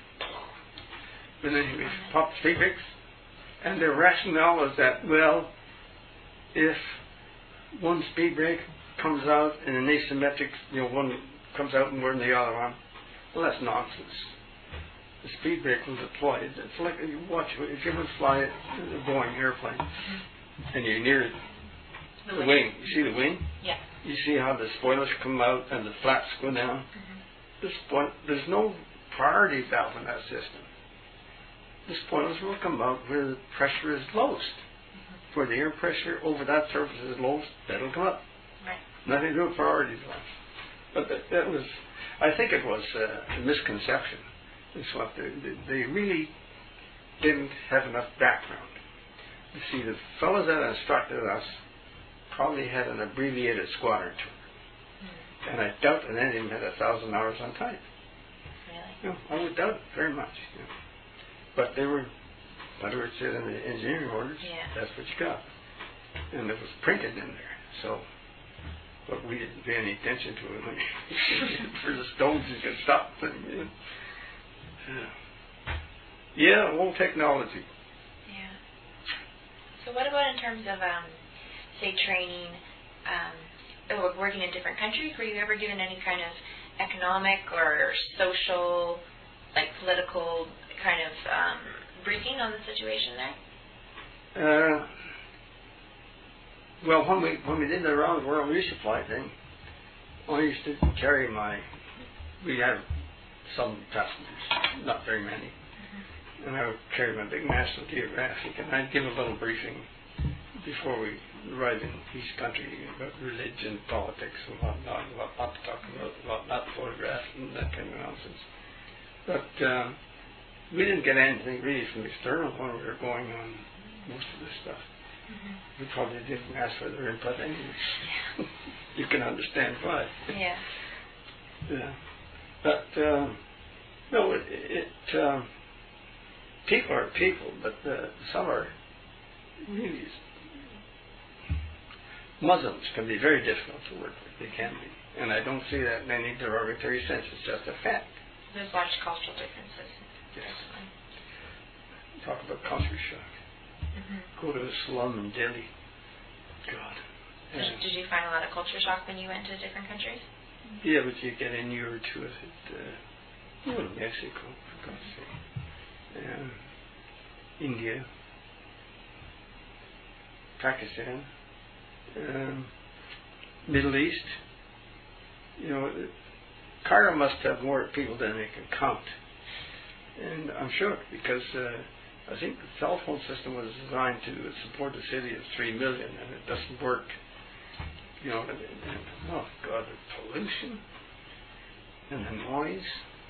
but anyway, pop speed brakes, and the rationale is that, well, if one speed brake comes out in an asymmetric, you know, one comes out more than the other one, well, that's nonsense. The speed brake was deployed. It's like you watch, if you ever fly a Boeing airplane mm-hmm. and you're near the, the wing, you see the wing? Yeah. You see how the spoilers come out and the flaps go down? Mm-hmm. This point, there's no priority valve in that system. The spoilers will come out where the pressure is lowest. Mm-hmm. Where the air pressure over that surface is lowest, that'll come up. Right. Nothing to do with priority valve. But that, that was, I think it was uh, a misconception. It's what they, they really didn't have enough background. You see, the fellows that instructed us probably had an abbreviated squadron tour. Mm. And I doubt that any of them had a thousand hours on type. Really? You know, I would doubt it very much. You know. But they were, whatever it said in the engineering orders, yeah. That's what you got. And it was printed in there. So, but we didn't pay any attention to it. For the stones, you could stop them. You know. Yeah. yeah, old technology. Yeah. So what about in terms of, um, say, training, um, or working in different countries? Were you ever given any kind of economic or social, like political kind of um, briefing on the situation there? Uh, well, when we when we did the round world resupply thing, I used to carry my. We had some passengers, not very many, mm-hmm. and I would carry my big National Geographic, and I'd give a little briefing before we right in each country about religion, politics, and whatnot, what not to talk about, what not to photograph, and that kind of nonsense. But um, we didn't get anything really from external when we were going on most of this stuff. Mm-hmm. We probably didn't ask for their input anyway. You can understand why. Yeah. Yeah. But um, no, it, it um, people are people, but uh, some are really. Muslims can be very difficult to work with. They can be, and I don't see that in any derogatory sense. It's just a fact. There's large cultural differences. Yes. Talk about culture shock. Mm-hmm. Go to a slum in Delhi. God. Did, Yeah. did you find a lot of culture shock when you went to different countries? Yeah, but you get inured to it. At, uh, you know, Mexico, for God's sake. Um, India. Pakistan. Um, Middle East. You know, Cairo must have more people than they can count. And I'm sure because uh, I think the telephone system was designed to support a city of three million, and it doesn't work. You know, and, and, oh God, the pollution and the noise.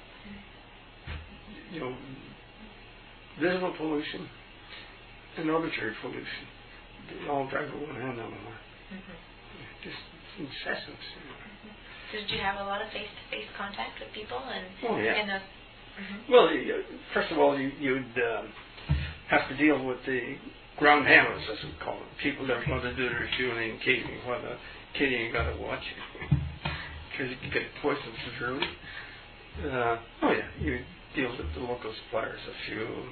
You know, visible pollution and arbitrary pollution. They all drive with one hand on the line. Mm-hmm. Just incessant. You know. Mm-hmm. Did you have a lot of face-to-face contact with people? And oh yeah. In those, mm-hmm. Well, you, first of all, you, you'd um, have to deal with the ground handlers, as we call them, people that are going to do the refueling and catering. Well, the catering you got to watch because you can get poisoned severely. Uh, oh yeah, you deal with the local suppliers of fuel,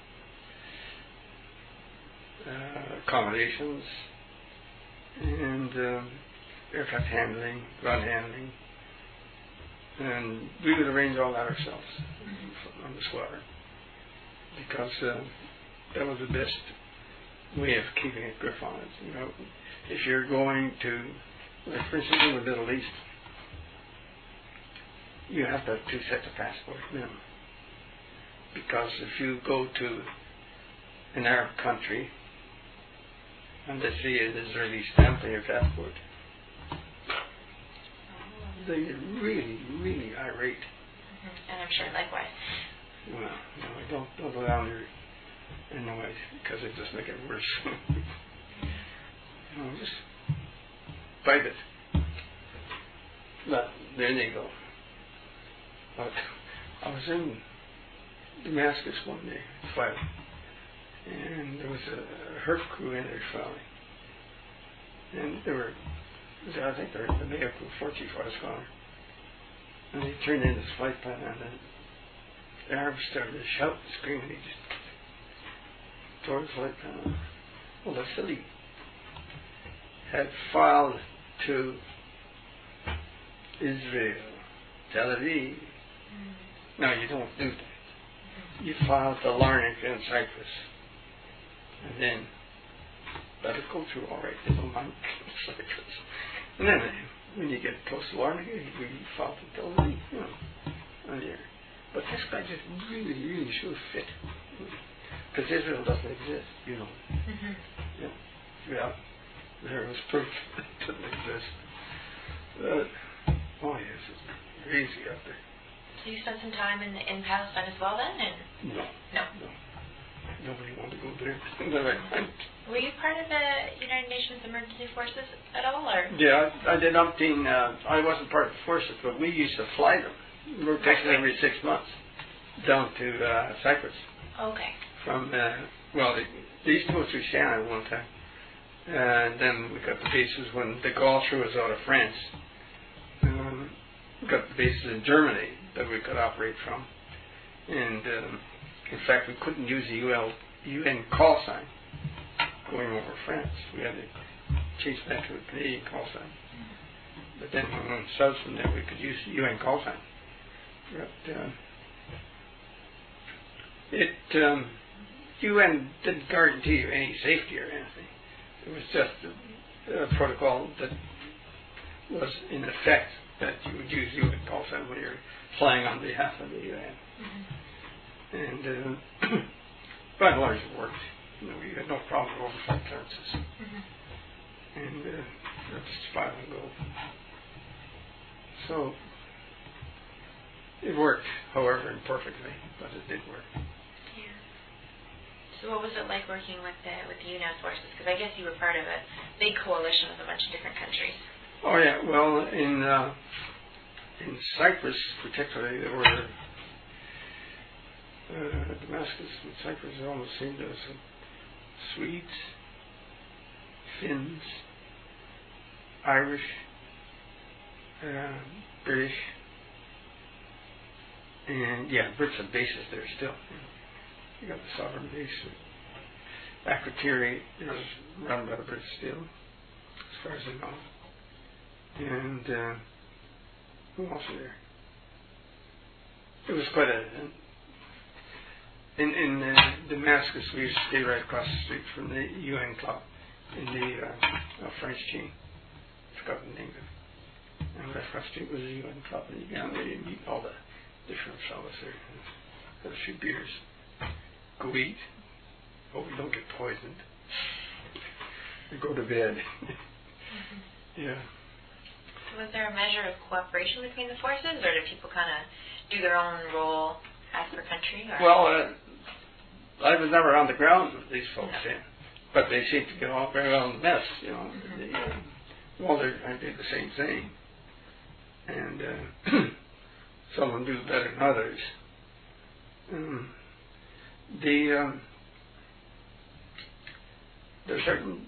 uh, accommodations, and um, aircraft handling, ground handling, and we would arrange all that ourselves mm-hmm. on the squadron because uh, that was the best way of keeping a grip on it. You know, if you're going to, like for instance, in the Middle East, you have to have two sets of passports minimum. Because if you go to an Arab country and they see an Israeli stamp on your passport, they get really, really irate. Mm-hmm. And I'm sure likewise. Well, no, don't don't go down there in noise because it just make it worse. You know, just bite it. But there you go. But I was in Damascus one day, fighting, and there was a Herc crew in there fighting, and they were, I think they were the mayor crew, four chief I was calling, and they turned in this flight plan, and then the Arabs started to shout and scream, and he just tore the flight plan off. Well, the city had filed to Israel, Tel Aviv. No, you don't do that. You file to Larnaca in Cyprus. And then let it go through all right. They don't mind Cyprus. And then when you get close to Larnaca, you file to Tel Aviv. You know, on there. But this guy just really, really should fit. Because Israel doesn't exist, you know. Mm-hmm. Yeah. Yeah. There was proof it doesn't exist. But, oh yes, it's crazy out there. So you spent some time in in Palestine as well then? And no. No. No. Nobody wanted to go there. No, were you part of the United Nations Emergency Forces at all? Or? Yeah, I, I did umpteen, uh, I wasn't part of the forces, but we used to fly them. We were taken every six months down to uh, Cyprus. Okay. From, uh, well, they, they used to go through Shannon one time. And then we got the bases when de Gaulle threw us out of France. Um, we got the bases in Germany that we could operate from. And um, in fact, we couldn't use the U N call sign going over France. We had to change that to a Canadian call sign. But then when we went south from there, we could use the U N call sign. But uh, it, um, U N didn't guarantee you any safety or anything. It was just a, a protocol that was in effect that you would use U N call sign when you're flying on behalf of the U N. Mm-hmm. And uh, by and large it worked. You know, we had no problem with overflight clearances. Mm-hmm. and uh, that's five ago. So it worked, however, imperfectly, but it did work. Yeah. So what was it like working with the with the U N A S forces? Because I guess you were part of a big coalition of a bunch of different countries. Oh yeah, well in uh, in Cyprus particularly there were uh, Damascus and Cyprus almost seemed as Swedes, Finns, Irish, uh, British, and yeah, Brits have bases there still. You got the sovereign base. Akrotiri is run by the Brits still, as far as I know. And uh, who else was there? It was quite a. In in uh, Damascus, we used to stay right across the street from the U N club in the uh, uh, French team. I forgot the name of it. And right across the street was the U N club, and you get down there and meet all the different fellas there. Had a few beers. Go eat. Hope we don't get poisoned. And go to bed. Mm-hmm. Yeah. Was there a measure of cooperation between the forces, or did people kind of do their own role as per country? Or? Well, uh, I was never on the ground with these folks, no. yeah. But they seem to get on very well in the mess, you know. Mm-hmm. They, uh, well, I did the same thing. And uh, some of them do better than others. Um, the um, there are certain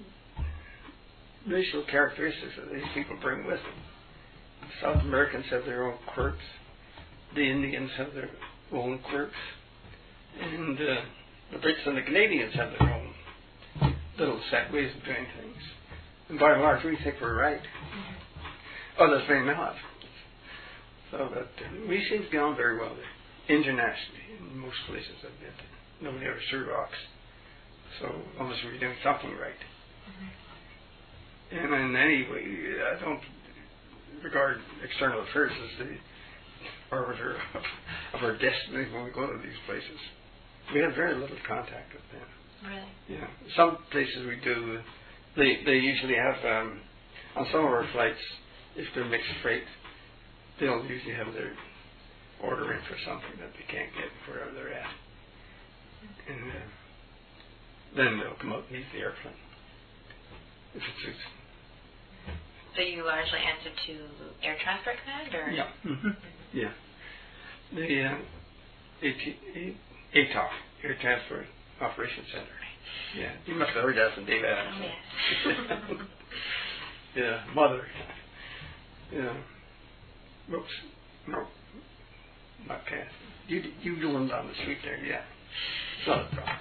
racial characteristics that these people bring with them. South Americans have their own quirks. The Indians have their own quirks. And uh, the Brits and the Canadians have their own little set ways of doing things. And by and large, we think we're right. Mm-hmm. Others may not. So that uh, we seem to get on very well there, internationally, in most places I've been to. Nobody ever threw rocks. So almost we're doing something right. Mm-hmm. And in any way, I don't regard external affairs as the arbiter of, of our destiny when we go to these places. We have very little contact with them. Really? Yeah. Some places we do. They they usually have um, on some of our flights, if they're mixed freight, they'll usually have their order in for something that they can't get wherever they're at, and uh, then they'll come out and meet the airplane if it suits. So you largely answer to Air Transport Command, or? Yeah. Mm-hmm. Yeah. The uh, A T, A, A T O C, Air Transport Operations Center. Yeah, you must have heard that from Dave Adams. Oh, yes. Yeah, mother. Yeah. Whoops. No. Not Cass. You you do one down the street there, yeah. It's not a problem.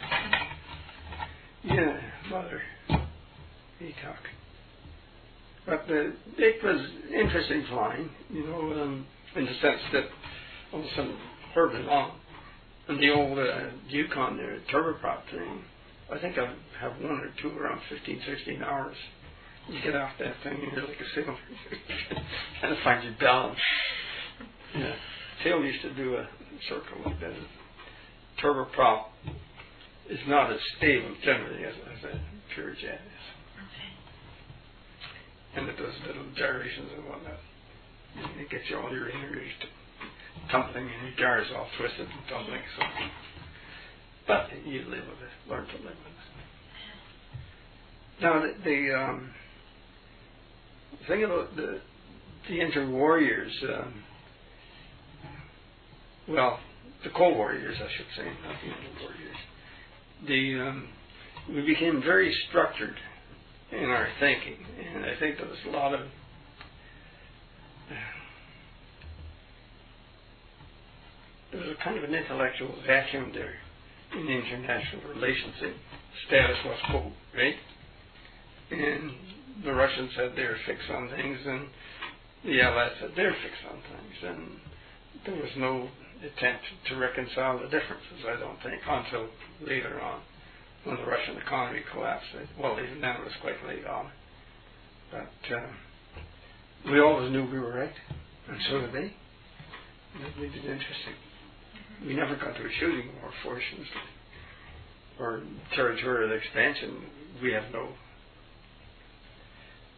Yeah, mother. A T O C. But uh, it was interesting flying, you know, um, in the sense that all of a sudden hurtled along. And the old uh, Yukon there, turboprop thing, I think I have one or two around fifteen, sixteen hours. You get off that thing and you're like a sailor. Kind of finds you balance. Yeah. Tail used to do a circle like that. Turboprop is not as stable generally as, as a pure jet is. And it does little gyrations and whatnot. And it gets you all your injuries to tumbling and your gyres all twisted and tumbling. So, but you live with it, learn to live with it. Now the, the um, thing about the the inter-warriors, um, well, the co-warriors, I should say, not the inter-warriors. The um, we became very structured in our thinking, and I think there was a lot of uh, there was a kind of an intellectual vacuum there in international relations. The status was quo, right? And the Russians had their fix on things, and the Allies had their fix on things, and there was no attempt to reconcile the differences, I don't think, until later on, when the Russian economy collapsed. Well, even then it was quite late on. But uh, we always knew we were right, and so did they. That made it interesting. We never got to a shooting war, fortunately, or territorial expansion. We have no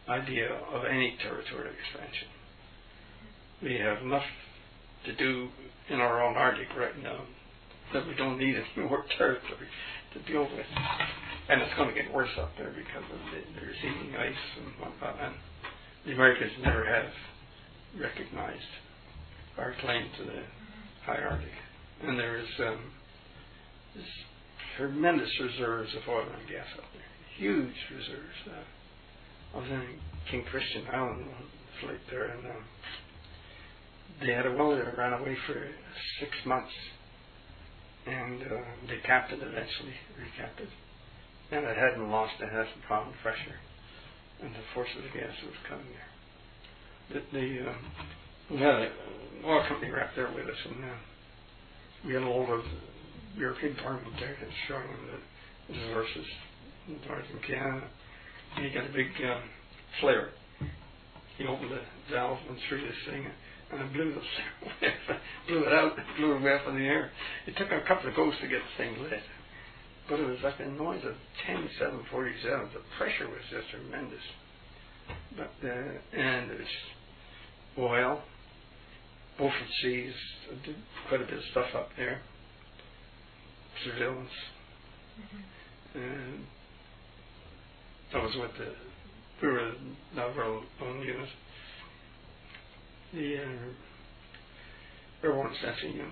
idea of any territorial expansion. We have enough to do in our own Arctic right now that we don't need any more territory to deal with. And it's going to get worse up there because of the, the receding ice and whatnot. And the Americans never have recognized our claim to the high Arctic. And there is um, this tremendous reserves of oil and gas up there. Huge reserves. Uh, I was in King Christian Island on the flight there, and um, they had a well that ran away for six months. And uh, they capped it eventually, recapped it. And it hadn't lost a half a pound of pressure. And the force of the gas was coming there. The, the, um, we had an oil company right there with us, and uh, we had a lot of European Parliament there that's showing them the resources in northern Canada. And he got a big um, flare. He opened the valve and threw this thing, and it blew, the, blew it out, blew it way up in the air. It took a couple of goes to get the thing lit. But it was like a noise of ten seven forty-sevens. The pressure was just tremendous. But uh, and there's oil, Beaufort Seas, did quite a bit of stuff up there. Surveillance. Mm-hmm. And that was what the we were not our own unit. The uh, airborne sensing unit.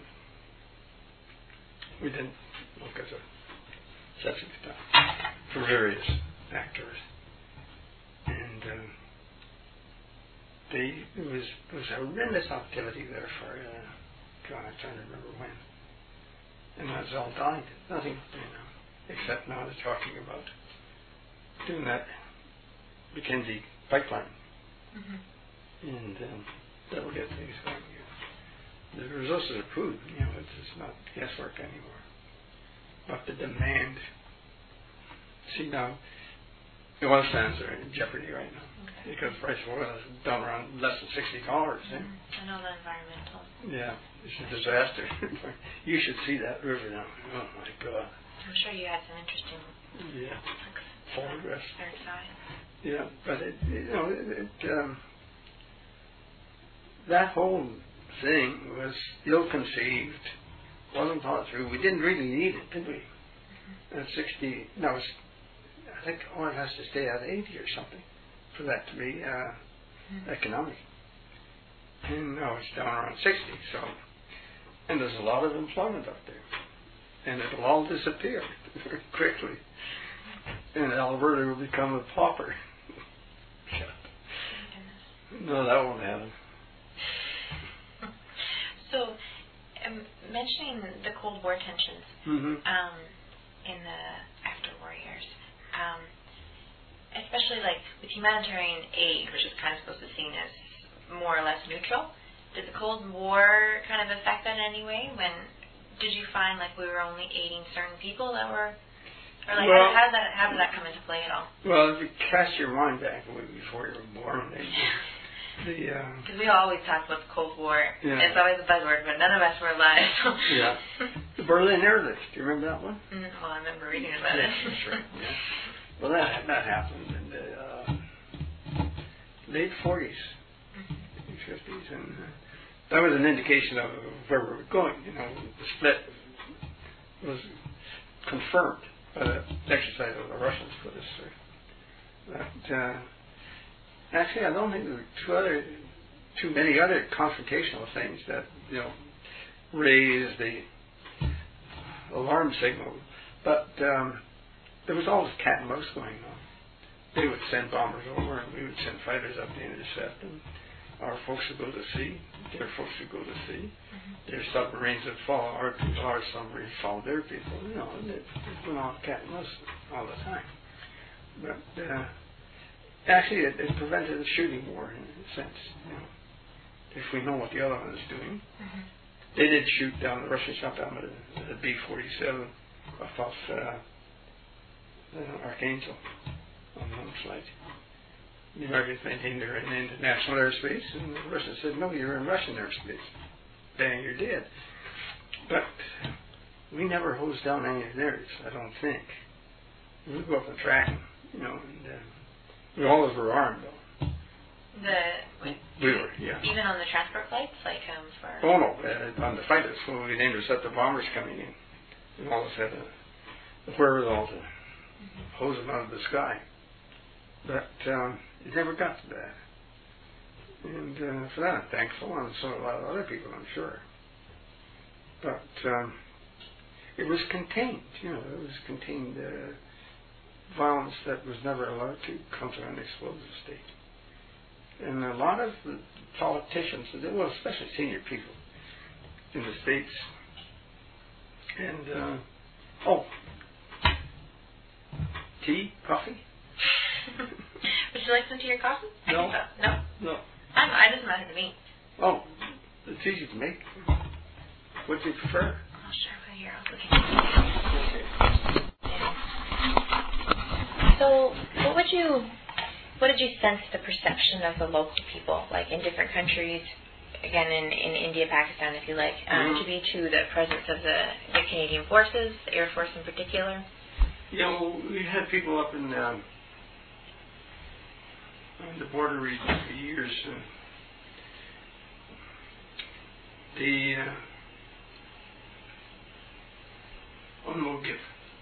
We didn't look at the sensing stuff for various actors, and um, they it was it was horrendous activity there for uh, God, I'm trying to remember when, and that's all died. Nothing, you know, except now they're talking about doing that Mackenzie pipeline, mm-hmm. and um, that will get things going again. The results are proved. You know, it's, it's not guesswork anymore. But the demand, see now, the oil sands are in jeopardy right now, okay. Because the price of oil is down around less than sixty dollars. Mm-hmm. Eh? I know the environmental. Yeah, it's a disaster. You should see that river now. Oh my God. I'm sure you had some interesting yeah. photographs. Very fine. Yeah, but it, you know, it, it, um, that whole thing was ill-conceived. Wasn't thought through. We didn't really need it, did we? Mm-hmm. At sixty, no, I think oil has to stay at eighty or something for that to be uh, mm-hmm. economic. And now it's down around sixty. So, and there's a lot of employment up there, and it'll all disappear very quickly, and Alberta will become a pauper. No, that won't happen. So. Um, mentioning the Cold War tensions mm-hmm. um, in the after-war years, um, especially like with humanitarian aid, which is kind of supposed to be seen as more or less neutral, did the Cold War kind of affect that in any way? When did you find like we were only aiding certain people that were, or like well, how, how did that how did that come into play at all? Well, if you cast your mind back before you were born. They, Because uh, we always talk about the Cold War. Yeah. It's always a buzzword, but none of us were alive. So. Yeah. The Berlin Airlift. Do you remember that one? Mm, well, I remember reading about yeah, it. That's right. Yeah. Well, that that happened in the uh, late forties, mm-hmm. fifties, and uh, that was an indication of where we were going. You know, the split was confirmed by the exercise of the Russians put us through. That. Uh, Actually, I don't think there were too other, too many other confrontational things that you know raised the alarm signal. But um, there was always cat and mouse going on. They would send bombers over, and we would send fighters up to intercept them. Our folks would go to sea. Their folks would go to sea. Mm-hmm. Their submarines would follow our people. Our submarines followed their people. You know, and it, it went on cat and mouse all the time. But uh, Actually, it, it prevented a shooting war in a sense. You know, if we know what the other one is doing, mm-hmm. They did shoot down. The Russians shot down a, a B forty-seven off uh, uh, Archangel on one flight. The Americans maintained they're in international airspace, and the Russians said, "No, you're in Russian airspace." Bang, you're dead. But we never hosed down any of theirs. I don't think. We go up and track them, you know. And, uh, we always were armed, though. The we were, yeah. Even on the transport flights, like um, for. Oh no, uh, on the fighters, when we intercept the bombers coming in, we always had the, the wherewithal to mm-hmm. hose them out of the sky. But um, it never got to that. And uh, for that I'm thankful, and so a lot of other people, I'm sure. But um, it was contained, you know, it was contained uh, violence that was never allowed to come to an explosive state. And a lot of the politicians, well, especially senior people in the States, and, uh, oh, tea, coffee? Would you like some tea or coffee? I No. think so. No? No. I don't know, I just wanted to meet. Oh, it's easy to make. What do you prefer? Oh, sure, right here. I'll look at it. Yeah. So, what would you, what did you sense the perception of the local people, like in different countries, again in, in India, Pakistan, if you like, um, mm-hmm. to be to the presence of the, the Canadian Forces, the Air Force in particular? You know, we had people up in um, on the border region for years. Uh, the uh, Unmogip.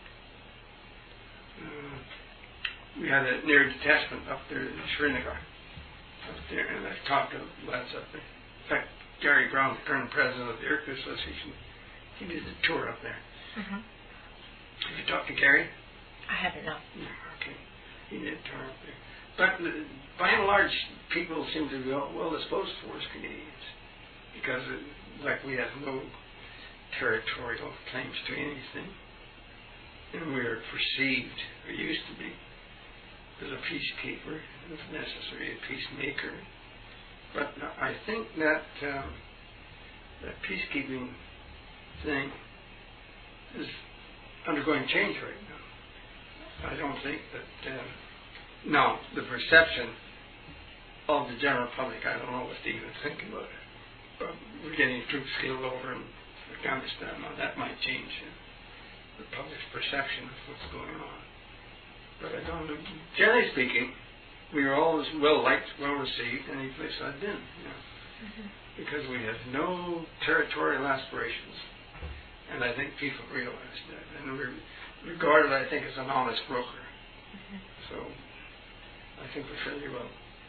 Uh, we had an air detachment up there in Srinagar, up there, and I talked to lads up there. In fact, Gary Brown, the current president of the Air Crew Association, he did a tour up there. Mm-hmm. Have you talked to Gary? I haven't, no. Yeah, okay. He did a tour up there. But uh, by and large, people seem to be well disposed towards Canadians because, uh, like, we have no territorial claims to anything, and we are perceived, or used to be, as a peacekeeper, if necessary, a peacemaker. But I think that um, that peacekeeping thing is undergoing change right now. I don't think that. Uh, no, the perception of the general public, I don't know what they even think about it. But we're getting troops scaled over in Afghanistan. Now that might change uh, the public's perception of what's going on. But I don't know. Generally speaking, we were always well liked, well received any place I've been, you know, mm-hmm. because we have no territorial aspirations, and I think people realize that, and we're regarded, I think, as an honest broker. Mm-hmm. So I think we're fairly well.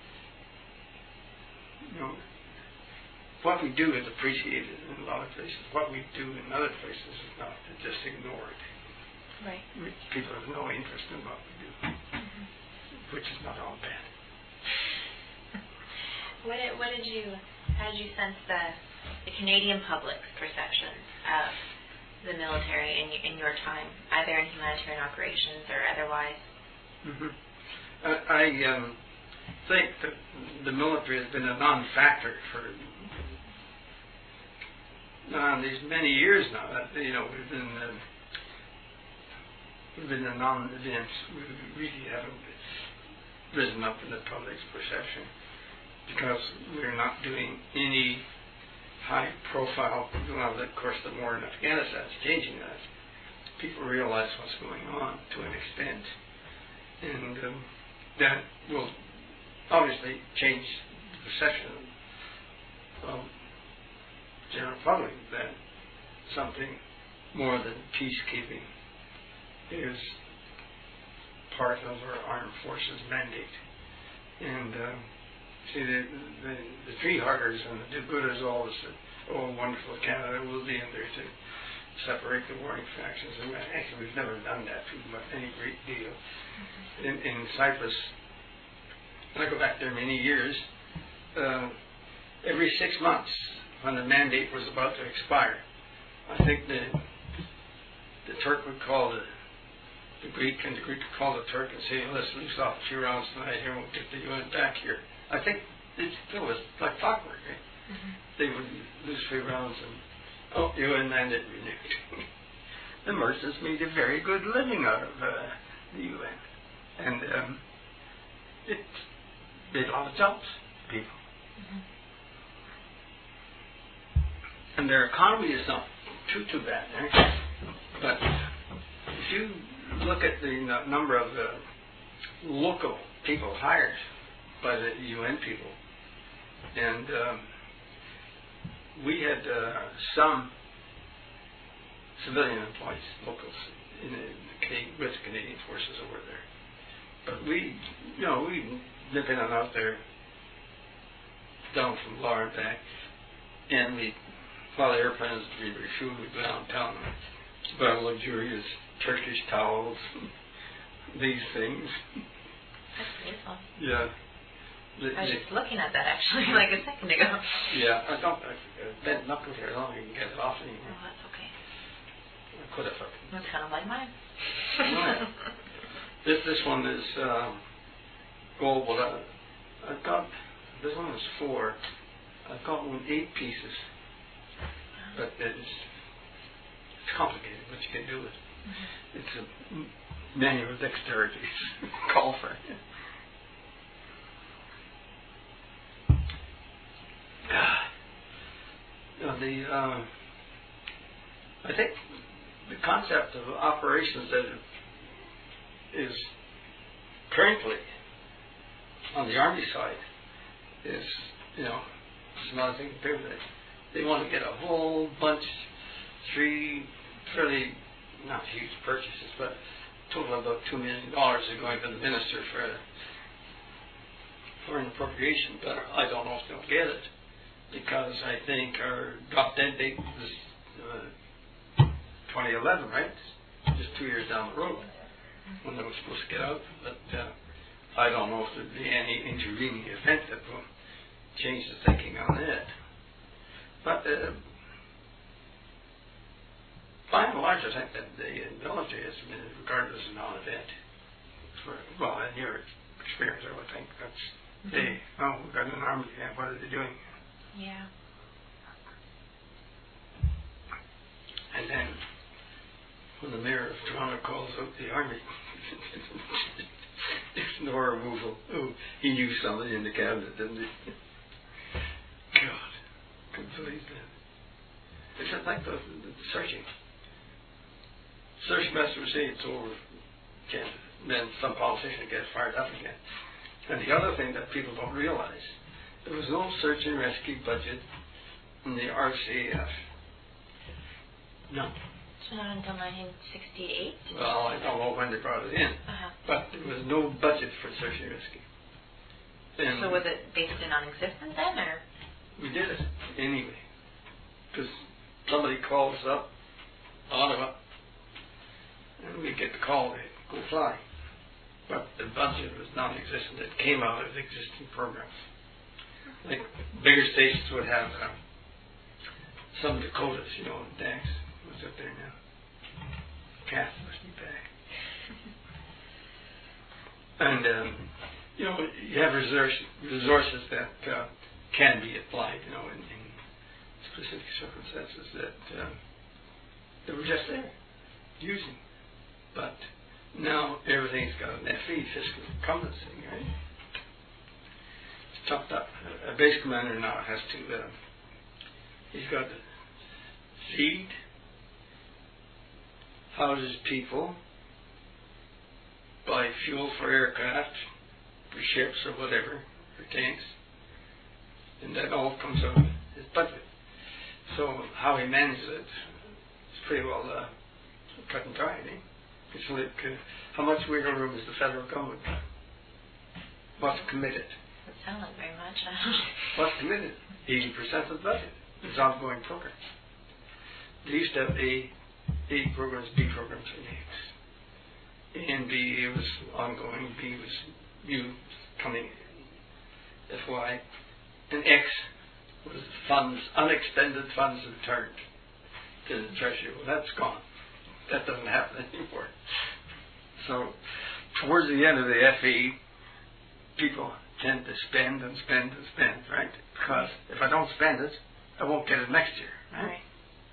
You know, what we do is appreciated in a lot of places. What we do in other places is not. It's just ignored. Right. People have no interest in what we do, mm-hmm. which is not all bad. What did, what did you, how did you sense the, the Canadian public's perception of the military in, in your time, either in humanitarian operations or otherwise? Mm-hmm. Uh, I um, think that the military has been a non-factor for uh, these many years now. That, you know, we've been uh, we've been a non-event. We really haven't risen up in the public's perception because we're not doing any high-profile. Well, of course, the war in Afghanistan is changing that. People realize what's going on to an extent, and um, that will obviously change the perception of the general public that something more than peacekeeping is part of our armed forces mandate. And uh, see, the, the, the tree huggers and the do-gooders always said, oh, wonderful, Canada will be in there to separate the warring factions. And actually, we've never done that to any great deal. Mm-hmm. In, in Cyprus, when I go back there many years, uh, every six months, when the mandate was about to expire, I think the the Turk would call the the Greek, and the Greek would call the Turk and say, let's loose off a few rounds tonight here, we'll get the U N back here. I think it still was like clockwork, right? Mm-hmm. They would lose a few rounds and, oh, U N mandate renewed. The Merchants made a very good living out of uh, the U N. And um, it made a lot of jobs for people. Mm-hmm. And their economy is not too, too bad, right? But if you look at the n- number of uh, local people hired by the U N people. And um, we had uh, some civilian employees, locals, in the, Canadian, with the Canadian forces over there. But we, you know, we nip in and out there, down from Lahr and back, and we, while the airplanes we refueled, we'd go downtown and buy luxurious Turkish towels, these things. That's beautiful. Yeah. The, I was the, just looking at that actually like a second ago. Yeah, I don't, I, I bent knuckles here, I don't even get it off anymore. Oh, that's okay. I could have. That's kind of like mine. No. This this one is um, gold. Well, I, I've got, this one is four. I've got one eight pieces. But it's, it's complicated what you can do with it. Mm-hmm. It's a manual dexterity call for it. You know, the uh, I think the concept of operations that is currently on the Army side is, you know, it's another thing to do with it. They want to get a whole bunch, three fairly, not huge purchases, but total of about two million dollars are going to the minister for for an appropriation. But I don't know if they'll get it, because I think our drop dead date was uh, twenty eleven, right? Just two years down the road when they were supposed to get out. But uh, I don't know if there'll be any intervening event that will change the thinking on it. But uh, by and large, I think that the military has been regarded as a non-event. For, well, in your experience, I would think that's, mm-hmm. Hey, oh, we've got an army, yeah, what are they doing? Yeah. And then, when the mayor of Toronto calls out the army, it's no removal. Oh, he knew somebody in the cabinet, didn't he? God, couldn't believe that. It's just like the, the, the searching. Search masters say it's over, and then some politician gets fired up again. And the other thing that people don't realize, there was no search and rescue budget in the R C A F. No. So not until nineteen sixty-eight? Well, I don't know when they brought it in, uh-huh. but there was no budget for search and rescue. And so was it based in non-existent then, or? We did it anyway, because somebody calls up Ottawa, and we get the call to go fly. But the budget was non-existent. It came out of existing programs. Like bigger stations would have uh, some Dakotas, you know, Dax was up there now. Kath must be back. And, um, you know, you have resource, resources that uh, can be applied, you know, in, in specific circumstances that uh, they were just there, using. But now everything's got an F E, fiscal encompassing, right? It's chopped up. A base commander now has to, uh, he's got to feed, houses people, buy fuel for aircraft, for ships or whatever, for tanks, and that all comes out of his budget. So how he manages it is pretty well uh, cut and dry, eh? It's like, uh, how much wiggle room is the federal government? What's committed? It sounds like very much. What's committed? eighty percent of the budget is ongoing programs. They used to have A, A programs, B programs, and X. A and B was ongoing, B was U coming, F Y, and X was funds, unexpended funds returned to the treasury. Well, that's gone. That doesn't happen anymore. So, towards the end of the F E, people tend to spend and spend and spend, right? Because if I don't spend it, I won't get it next year, right? Right.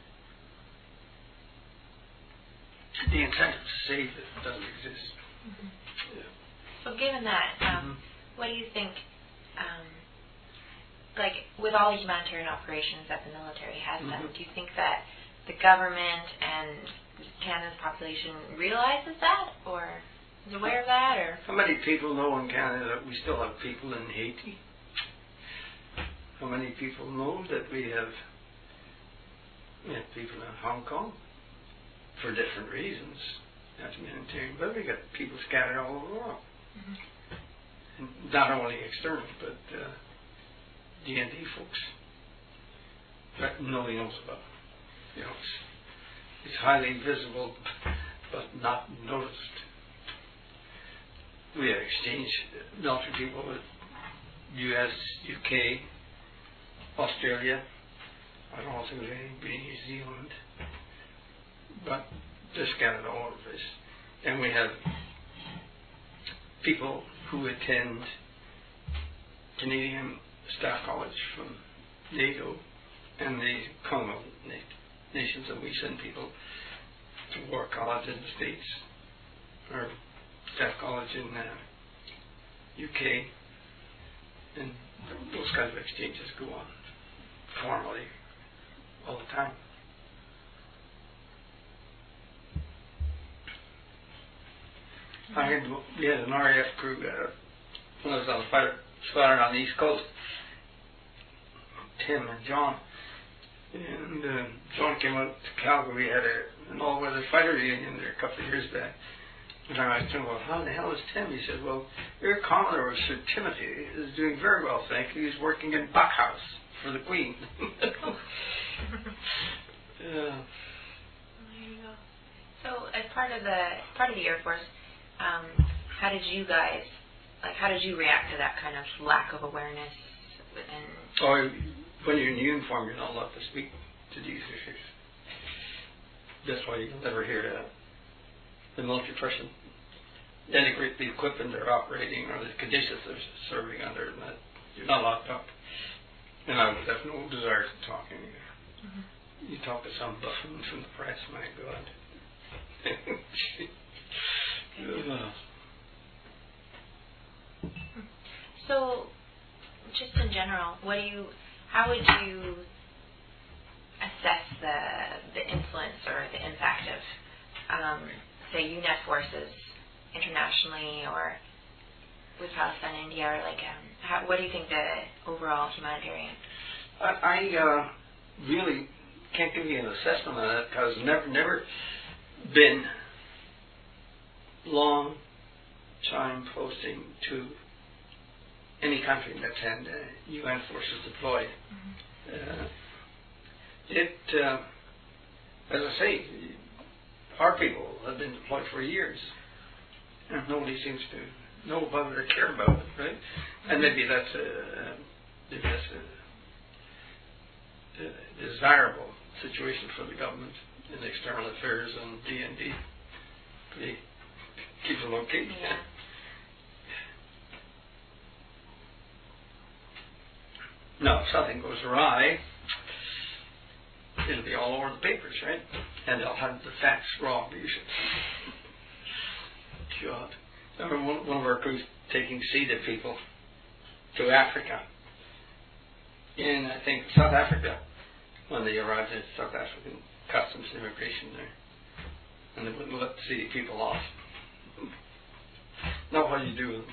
The incentive to save it doesn't exist. Mm-hmm. Yeah. So, given that, um, Mm-hmm. what do you think, um, like, with all the humanitarian operations that the military has Mm-hmm. done, do you think that the government and Canada's population realizes that, or? is aware of that, or? How many people know in Canada that we still have people in Haiti? How many people know that we have, we have people in Hong Kong for different reasons? That's humanitarian, but we got people scattered all over the world. Mm-hmm. And not only external, but uh, D and D folks that nobody knows about. You know, it's, it's highly visible, but not noticed. We have exchanged military people with U S, U K, Australia. I don't think there's anybody in New Zealand, but they're scattered all over this. And we have people who attend Canadian Staff College from NATO and the Commonwealth nations, and we send people to war college in the States or Staff College in uh, U K, and those kinds of exchanges go on formally all the time. I had, we had an R A F crew uh, when I was on the fighter squadron on the East Coast, Tim and John. And uh, John came out to Calgary. We had a, an all-weather fighter reunion there a couple of years back. And I asked him, well, how in the hell is Tim? He said, well, your Commodore, Sir Timothy, is doing very well, thank you. He's working in Buckhouse for the Queen. Yeah. There you go. So, as part of the part of the Air Force, um, how did you guys, like, how did you react to that kind of lack of awareness? And oh, when you're in uniform, you're not allowed to speak to these issues. That's why you'll never hear that. The military person denigrate the equipment they're operating or the conditions they're serving under, and that you're not allowed to talk. And I would have no desire to talk anymore. Mm-hmm. You talk to some buffoon from the press, my God. So, just in general, what do you, how would you assess the the influence or the impact of, um, say, U N E T forces internationally or with Palestine and India, or like, um, how, what do you think the overall humanitarian? I, I uh, really can't give you an assessment on that because never, never been long time posting to any country that's had uh, U N forces deployed. Mm-hmm. Uh, it, uh, as I say, our people have been deployed for years, and nobody seems to know about it or care about it, right? And maybe that's a, maybe that's a, a desirable situation for the government in external affairs and D and D. They keep them okay. Yeah. No, if something goes awry, it'll be all over the papers, right? And they'll have the facts wrong, usually. God. I remember one, one of our crews taking seeded people to Africa. In, I think, South Africa, when they arrived at South African Customs and Immigration there. And they wouldn't let the seeded people off. Not what you do with them.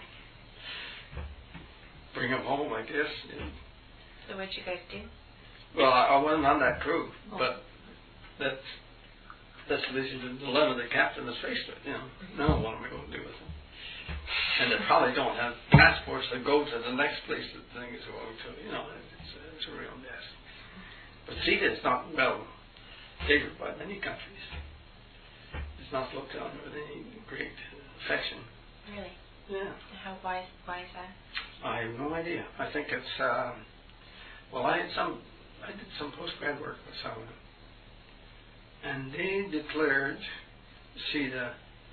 Bring them home, I guess. And so what'd you guys do? well, I, I wasn't on that crew, oh. but that's that's the dilemma the captain is faced with. You know, now what am I going to do with them? And they probably don't have passports to go to the next place that the thing is going to. You know, it's, it's a real mess. But CETA is not well favored by many countries. It's not looked on with any great affection. Really? Yeah. How why why is that? I have no idea. I think it's um, well, I had some, I did some post-grad work with some of them, and they declared CETA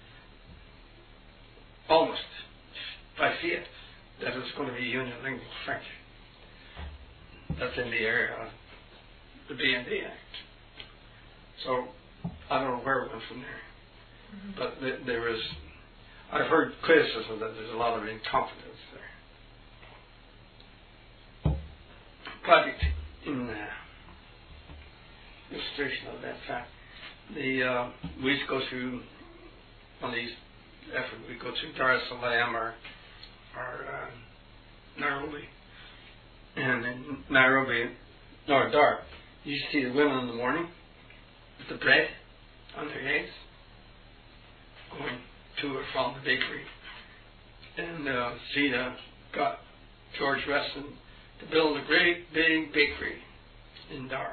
almost by fiat that it was going to be unilingual French. That's in the area of the B and D Act. So I don't know where it went from there, mm-hmm. but th- there was. I've heard criticism that there's a lot of incompetence there. Project in uh, illustration of that fact, the uh, we used to go through one of these effort. We go to Dar es Salaam or, or uh, Nairobi. And in Nairobi, or Dar, you see the women in the morning with the bread on their heads going to or from the bakery. And uh, Zeta got George Weston to build a great big bakery in Dar.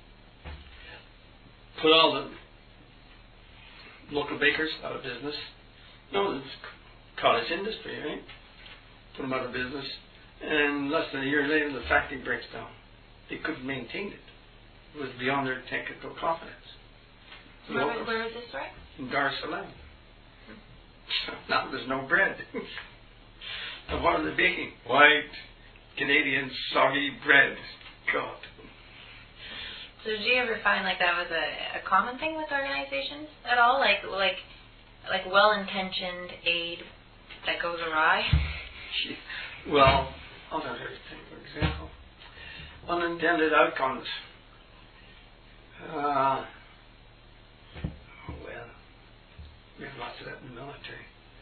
Put all the local bakers out of business. No, it's cottage industry, right? Put them out of business. And less than a year later, the factory breaks down. They couldn't maintain it. It was beyond their technical competence. Where, was, where was this, right? In Dar es Salaam. Now there's no bread. And what are they baking? White, Canadian, soggy bread. God. So did you ever find like that was a, a common thing with organizations at all? Like like like well-intentioned aid that goes awry? Well, I'll tell you everything. For example, unintended outcomes. Uh, well, we have lots of that in the military.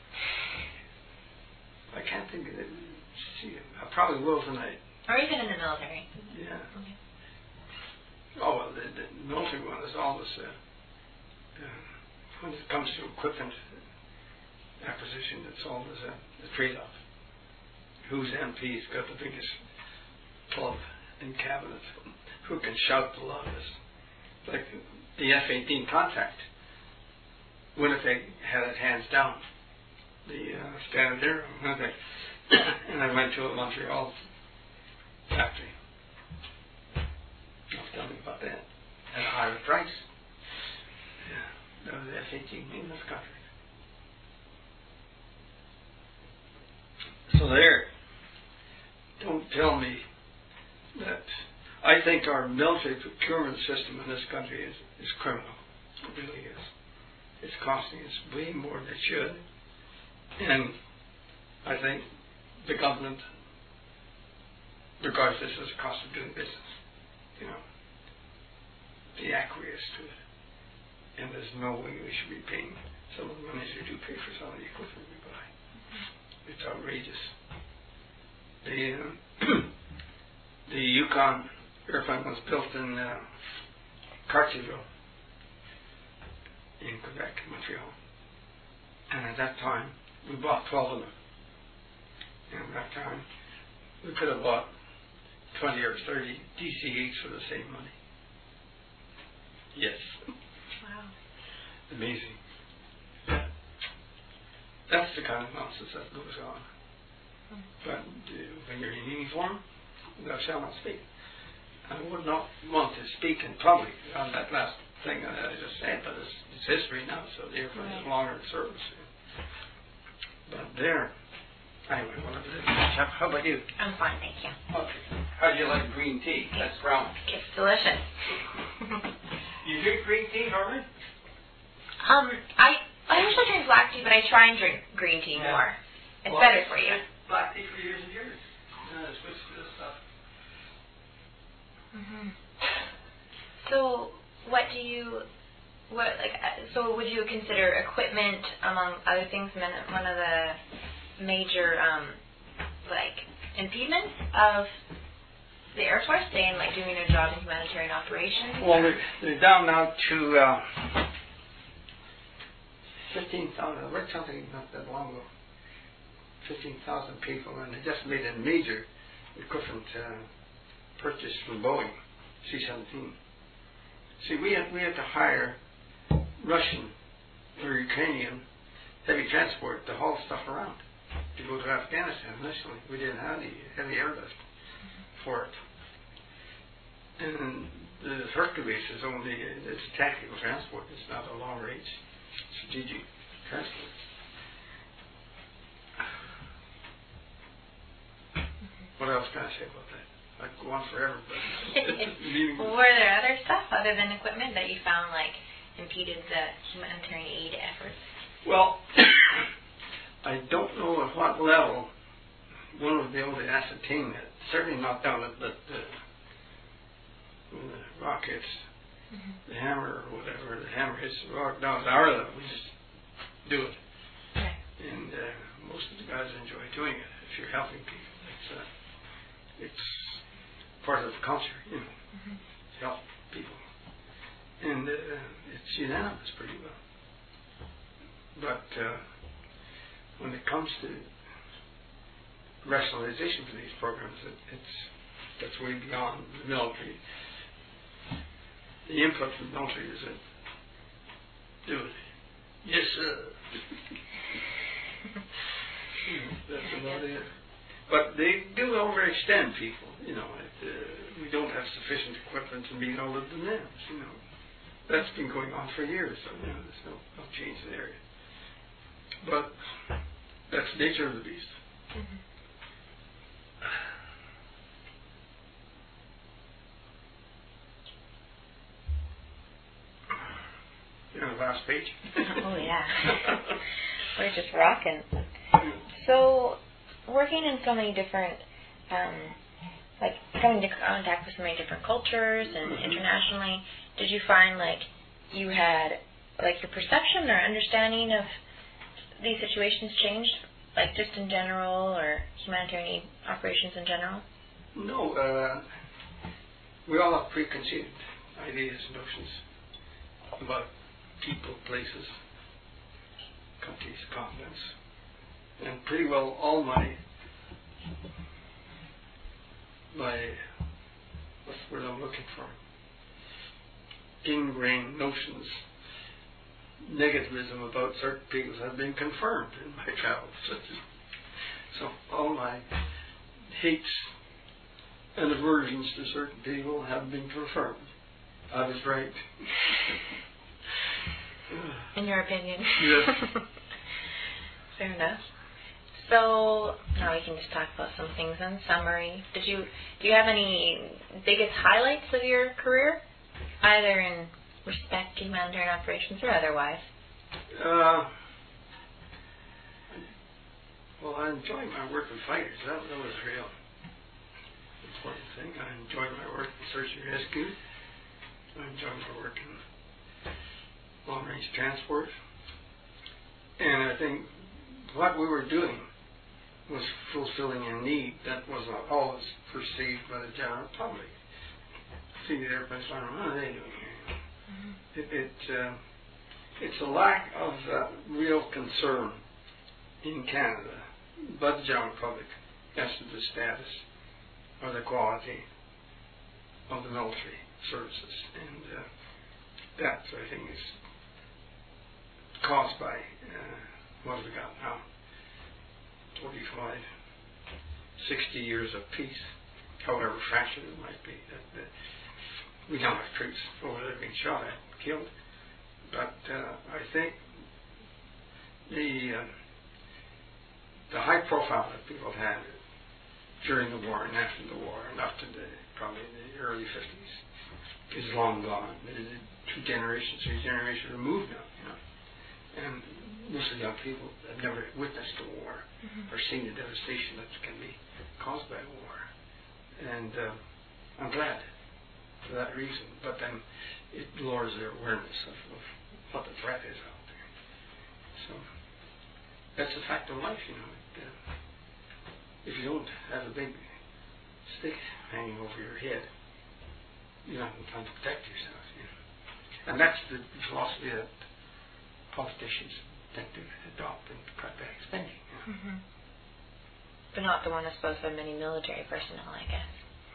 I can't think of it. See, I probably will tonight. Or even in the military. Yeah. Okay. Oh, well, the, the military one is always, uh, uh, when it comes to equipment acquisition, it's always a, a trade-off. Whose M P's got the biggest club in cabinet? Who can shout the loudest? Like the F eighteen contract. Winnipeg had it hands down. The uh, Standard Aero, Winnipeg. And I went to a Montreal factory. Tell me about that. At a higher price. Yeah. That was the F eighteen in this country. So there. Don't tell me that. I think our military procurement system in this country is, is criminal. It really is. It's costing us way more than it should. And I think the government regards this as a cost of doing business. You know. Be acquiesced to it. And there's no way we should be paying some of the money we do pay for some of the equipment we buy. It's outrageous. The uh, the Yukon airplane was built in uh, Cartierville in Quebec, Montreal. And at that time, we bought twelve of them. And at that time, we could have bought twenty or thirty D C eights for the same money. Yes. Wow. Amazing. Yeah. That's the kind of nonsense that goes on. Mm. But uh, when you're in uniform, thou shalt not speak. I would not want to speak in public on that last thing that I just said, but it's, it's history now, so therefore right. It's longer in service. But there. Anyway, whatever it is. How about you? I'm fine, thank you. Okay. How do you like green tea? It's, That's brown. It's delicious. You drink green tea, Harvey? Um, I I usually drink black tea, but I try and drink green tea yeah. more. It's well, better for you. Black tea for years and years. Uh, switch to this stuff. Mhm. So, what do you, what like? So, would you consider equipment, among other things, one of the major um, like impediments of the Air Force, say, in like doing their job in humanitarian operations? Well, they're, they're down now to uh, fifteen thousand. I read something not that long ago. fifteen thousand people, and they just made a major equipment uh, purchase from Boeing, C seventeen. See, we had, we had to hire Russian or Ukrainian heavy transport to haul stuff around to go to Afghanistan initially. We didn't have the heavy airlift for it. And the Hercules is only, it's a tactical transport. It's not a long-range strategic transport. What else can I say about that? I could go on forever, but well, were there other stuff other than equipment that you found like impeded the humanitarian aid efforts? Well, I don't know at what level one would be able to ascertain that. Certainly not down at the, the, the rockets, mm-hmm. the hammer or whatever. The hammer hits the rock down at our level. We just do it. Okay. and uh, most of the guys enjoy doing it. If you're helping people, it's uh, it's part of the culture, you know, mm-hmm. to help people, and uh, it's unanimous pretty well. But uh, when it comes to rationalization for these programs, it, it's that's way beyond the military. The input from the military is that do it. Yes, sir. you know, that's about it. But they do overextend people. You know, it, uh, we don't have sufficient equipment to meet all of the demands. You know, that's been going on for years. So you know, there's no, no change there. But that's the nature of the beast. Mm-hmm. You know, the last page. Oh yeah, we're just rocking. So, working in so many different, um, like coming into contact with so many different cultures and mm-hmm. internationally, did you find like you had like your perception or understanding of these situations changed, like just in general or humanitarian aid operations in general? No, uh, we all have preconceived ideas, notions about people, places, countries, continents, and pretty well all my my what's the word I'm looking for? Ingrained notions, negativism about certain peoples have been confirmed in my travels. So all my hates and aversions to certain people have been confirmed. I was right. In your opinion? Yes. Fair enough. So now we can just talk about some things in summary. Did you do you have any biggest highlights of your career, either in respect to humanitarian operations or otherwise? Uh, well, I enjoyed my work with fighters. That, that was a real important thing. I enjoyed my work in search and rescue. I enjoyed my work in long-range transport. And I think what we were doing was fulfilling a need that was not always perceived by the general public. See the airplanes flying around, what are they doing here? Mm-hmm. It, it, uh, it's a lack of uh, real concern in Canada by the general public as to the status or the quality of the military services. And uh, that, I think, is caused by uh, what have we got now? forty-five, sixty years of peace, however fractured it might be. That, that we don't have troops over there being shot at, killed. But uh, I think the uh, the high profile that people had during the war and after the war and up to the probably the early fifties is long gone. It is two generations, three generations removed now, you know. And most of the young people have never witnessed a war mm-hmm. or seen the devastation that can be caused by war. And uh, I'm glad for that reason. But then it lowers their awareness of, of what the threat is out there. So that's a fact of life, you know. It, uh, if you don't have a big stick hanging over your head, you're not in time to protect yourself. You know? And that's the philosophy that politicians tend to adopt and cut back spending. You know? Mm-hmm. But not the one that's supposed to have many military personnel, I guess.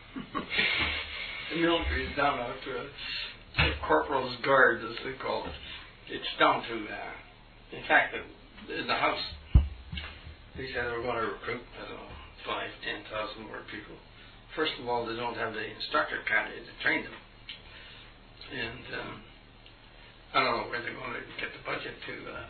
The military is down out to a, a corporal's guard, as they call it. It's down to that. In fact, in the House, they said they were going to recruit, I don't know, five, ten thousand more people. First of all, they don't have the instructor cadre to train them. And um, I don't know where they're going to get the budget to. Uh,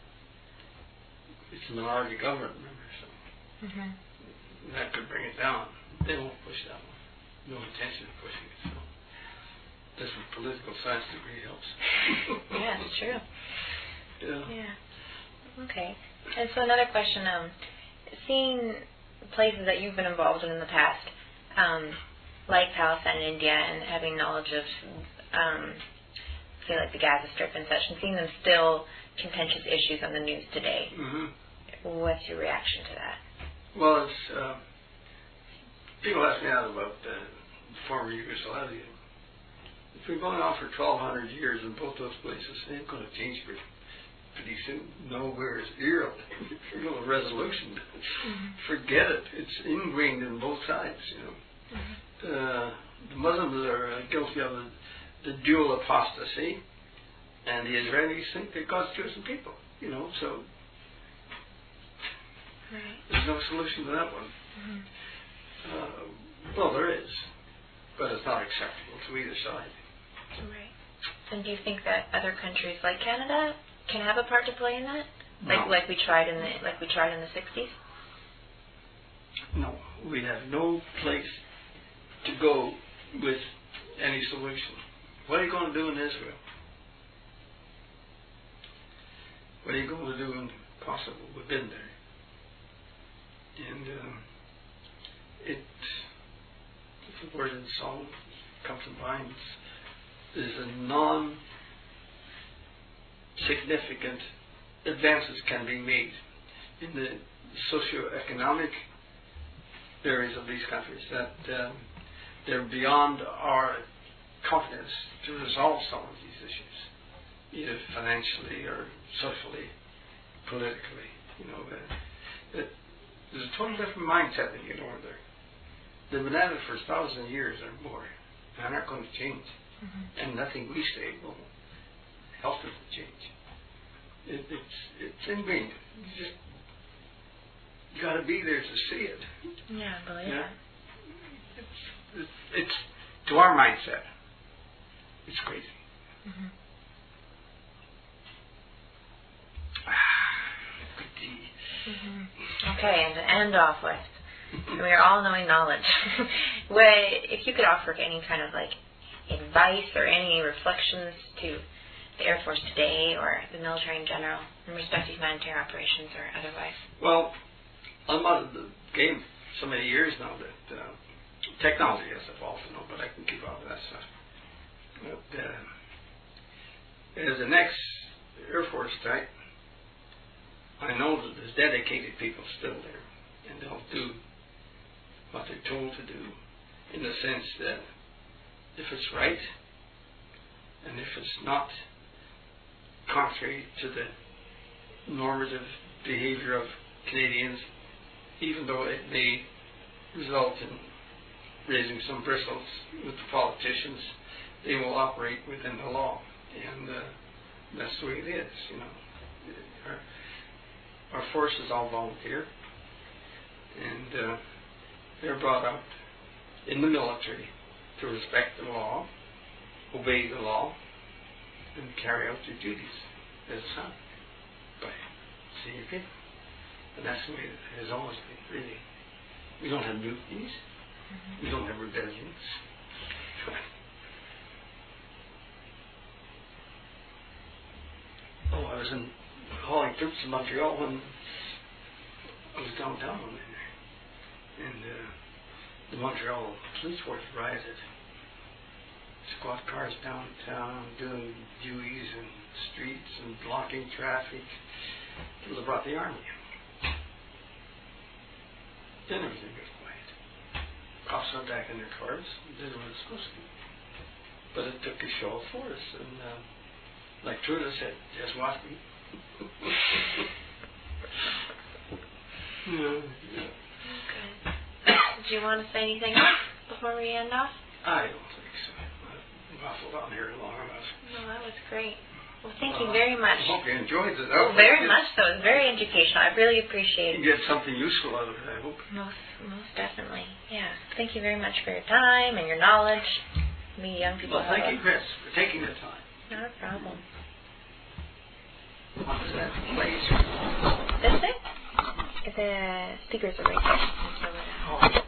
it's a minority government, remember, so mm-hmm. that could bring it down. They won't push that one. No intention of pushing it. So that's what political science degree helps. Yeah, it's true. Yeah. Yeah. Okay. And so another question, um, seeing places that you've been involved in in the past, um, like Palestine and India, and having knowledge of, um, say, like the Gaza Strip and such, and seeing them still contentious issues on the news today. Mm-hmm. What's your reaction to that? Well, it's, uh, people ask me out about uh, former Yugoslavia. It's been going on for twelve hundred years in both those places. It ain't going to change pretty, pretty soon. Nowhere is Europe. No resolution. Mm-hmm. Forget it. It's ingrained in both sides, you know. Mm-hmm. Uh, the Muslims are uh, guilty of the, the dual apostasy, and the Israelis think they're God's chosen people, you know, so right. There's no solution to that one. Mm-hmm. Uh, well, there is, but it's not acceptable to either side. Right. And do you think that other countries like Canada can have a part to play in that? Like No. like we tried in the like we tried in the sixties? No, we have no place to go with any solution. What are you going to do in Israel? What are you going to do in Kosovo? We've been there. And um, it, the word in song comes to mind, is a non-significant advances can be made in the socio-economic areas of these countries, that um, they're beyond our competence to resolve some of these issues, either financially or socially, politically. You know, that, that there's a totally different mindset that you know there. They've been at it for a thousand years or more, and they're not going to change. Mm-hmm. And nothing we say will help them to change. It, it's it's ingrained. You just you got to be there to see it. Yeah, I believe yeah? it. It's, it's it's to our mindset. It's crazy. Mm-hmm. Mm-hmm. Okay, and to end off with, we are all knowing knowledge. Where, if you could offer any kind of like advice or any reflections to the Air Force today or the military in general in respect to humanitarian operations or otherwise? Well, I'm out of the game so many years now that uh, technology has evolved, you know, but I can keep up with that stuff. But uh, as the next Air Force type, I know that there's dedicated people still there, and they'll do what they're told to do, in the sense that if it's right, and if it's not contrary to the normative behavior of Canadians, even though it may result in raising some bristles with the politicians, they will operate within the law, and uh, that's the way it is, you know. Our, our force is all volunteer, and uh, they're brought up in the military to respect the law, obey the law, and carry out their duties as assigned by senior people. And that's the way it has always been, really. We don't have mutinies. Mm-hmm. We don't have rebellions. Oh, I was in hauling troops in Montreal when I was downtown one day. And uh, the Montreal police force rioted. Squad cars downtown, doing duties in streets and blocking traffic. Until they brought the army in. Then everything got quiet. Cops went back in their cars and did what it was supposed to do. But it took a show of force, and uh, like Trudeau said, just watch me. yeah, yeah. Okay. Do you want to say anything else before we end off? I don't think so. I've waffled on here long enough. No, that was great. Well, thank well, you very much. I hope you enjoyed it. Oh, very much so. It was very educational. I really appreciate it. You get something useful out of it, I hope. Most, most definitely. Yeah. Thank you very much for your time and your knowledge. Me young people. Well, thank you, Chris, for taking the time. Not a problem. What is that place? This thing? The speakers are right there. Oh.